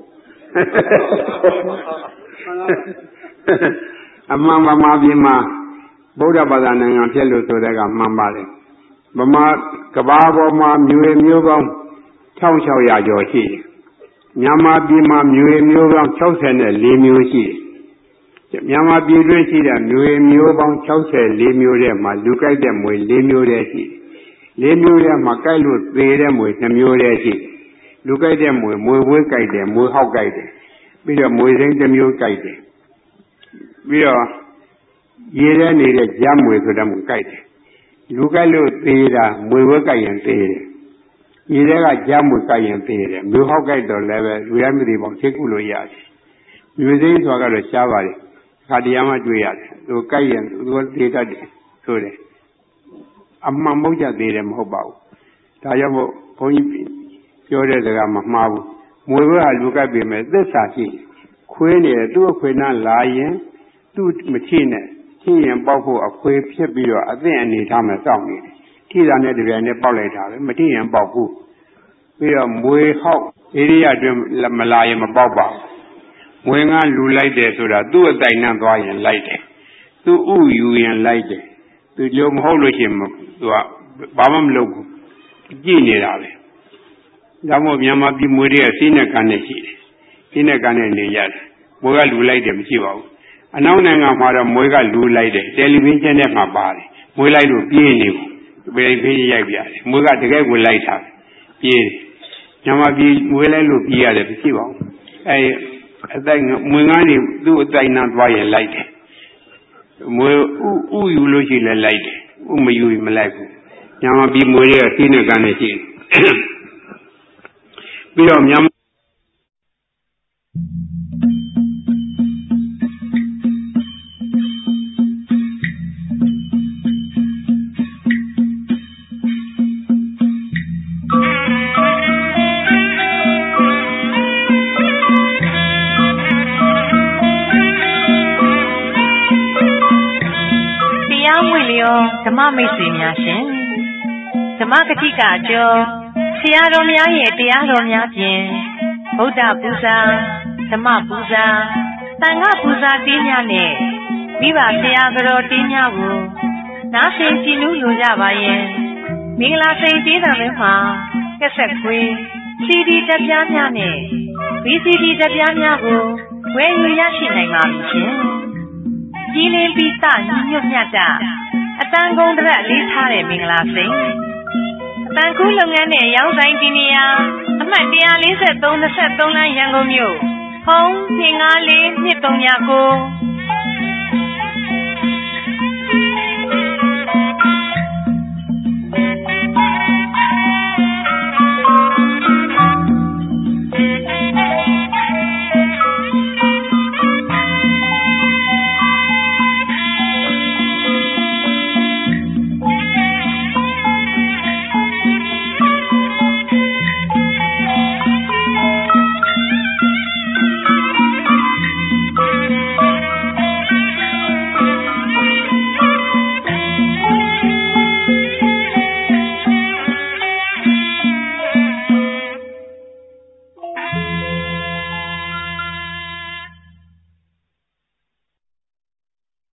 Amama Mabima, Buddha Bada, Nanga, Pelo to the Mambale. Mama Kababo Ma Muebam, Chow Yajoshi. Yama Bima Muebam, Chowsen, Limushi. Yama Bidushi, and Muebam, Chowsen, Limurema, look at them with Limureshi. Limure Makailu, pay them with the Mureshi. လူကြိုက်တဲ့မွေမွေဝဲကြိုက်တယ်မွေဟောက်ကြိုက်တယ်ပြီးတော့မွေစိမ်းတစ်မျိုးကြိုက်တယ်ပြီးတော့ရေထဲနေတဲ့ကြားမွေဆိုတဲ့မွေကြိုက်တယ်လူကြိုက်လို့သေးတာမွေဝဲကြိုက်ရင်သေးတယ်ရေထဲကကြားမွေကြိုက်ရင်သေးတယ်မျိုးဟောက်ကြိုက်တော့လည်းပဲလူရမသိပေါ့သိကုလို့ရတယ်မျိုးစိမ်းဆိုတော့ရှားပါတယ်ခါတရားမှတွေ့ရတယ်သူကြိုက်ရင်သူသေးတတ်တယ်ဆိုတယ်အမှန်မဟုတ်ကြသေးတယ်မဟုတ်ပါဘူးဒါကြောင့်မို့ဘုန်းကြီးပြောတဲ့စကားမမှားဘူးမွေဝဲဟာလူကြိုက်ပြီမဲ့သစ္စာရှိခွေးနေတယ်သူ့အခွေနှလာရင်သူ့မချိနဲ့ချိရင်ပေါက်ဖို့အခွေဖြစ်ပြီးတော့အသင့်အနေထားမှာစောင့်နေတယ်ထိတာနဲ့တပြိုင်နဲ့ပေါက်လိုက်တာပဲမထိရင်ပေါက်ဘူးပြီးတော့မွေဟောက်ဧရိယာအတွင်းမလာရင်မပေါက်ပါဘူးမွေငါလူလိုက်တယ်ဆိုတာသူ့အတိုင်နဲ့သွားရင်လိုက်တယ်သူ့ဥယူရင်လိုက်တယ်သူလုံးမဟုတ်လို့ရှိရင်သူကဘာမှမလုပ်ဘူးကြည့်နေတာပဲဒါမှမဟုတ်မြန်မာပြည်မွေတွေကစီးနဲ့ကန်နဲ့ရှိတယ်စီးနဲ့ကန်နဲ့နေရတယ်မွေကလူလိုက်တယ်မရှိပါဘူးအနောက်နိုင်ငံမှာတော့မွေကလူလိုက်တယ်တယ်လီဗင်းကျင်းထဲမှာပါတယ်မွေလိုက်လို့ပြေးနေဘူးပြေးဖေးရိုက်ပြတယ်မွေကတကယ်ကိုလိုက်တာပြေးတယ်မြန်မာပြည်မွေလိုက်လို့ပြေးရတယ်မရှိပါဘူးအတိုင်မွေငါးနေသူ့အတိုင်နဲ့သွားရင်လိုက်တယ်မွေဥယူလို့ရှိလဲလိုက်တယ်ဥမယူရင်မလိုက်ဘူးမြန်မာပြည်မွေတွေကစီးနဲ့ကန်နဲ့ရှိတယ်ပြီးတော့မြန်မာဓမ္မမိတ်ဆွေများရှင်ဓမ္မကတိကအကျော်ဆရာတော်များရဲ့တရားတော်များဖြင့်ဗုဒ္ဓပူဇာဓမ္မပူဇာသံဃာပူဇာတေးများနဲ့မိဘဆရာတော်တေးများကိုနားဆင်ကြည်နူးလိုကြပါရဲ့မင်္ဂလာစိန်တေးတော်တွင်မှာကက်ဆက်ခွေး CD တက်ပြားများနဲ့ VCD တက်ပြားများကိုဝယ်ယူရရှိနိုင်ပါပြီရှင်ကြည်လင်ပြီးစညီညွတ်မြတ်တာအတန်ကုန်တရက်လေးထားတဲ့မင်္ဂလာစိန်အတန်ကူးလုပ်ငန်းနဲ့ရောင်းဆိုင်ဒီနေရာအမှတ်143 23လမ်းရန်ကုန်မြို့ဖုန်း254 239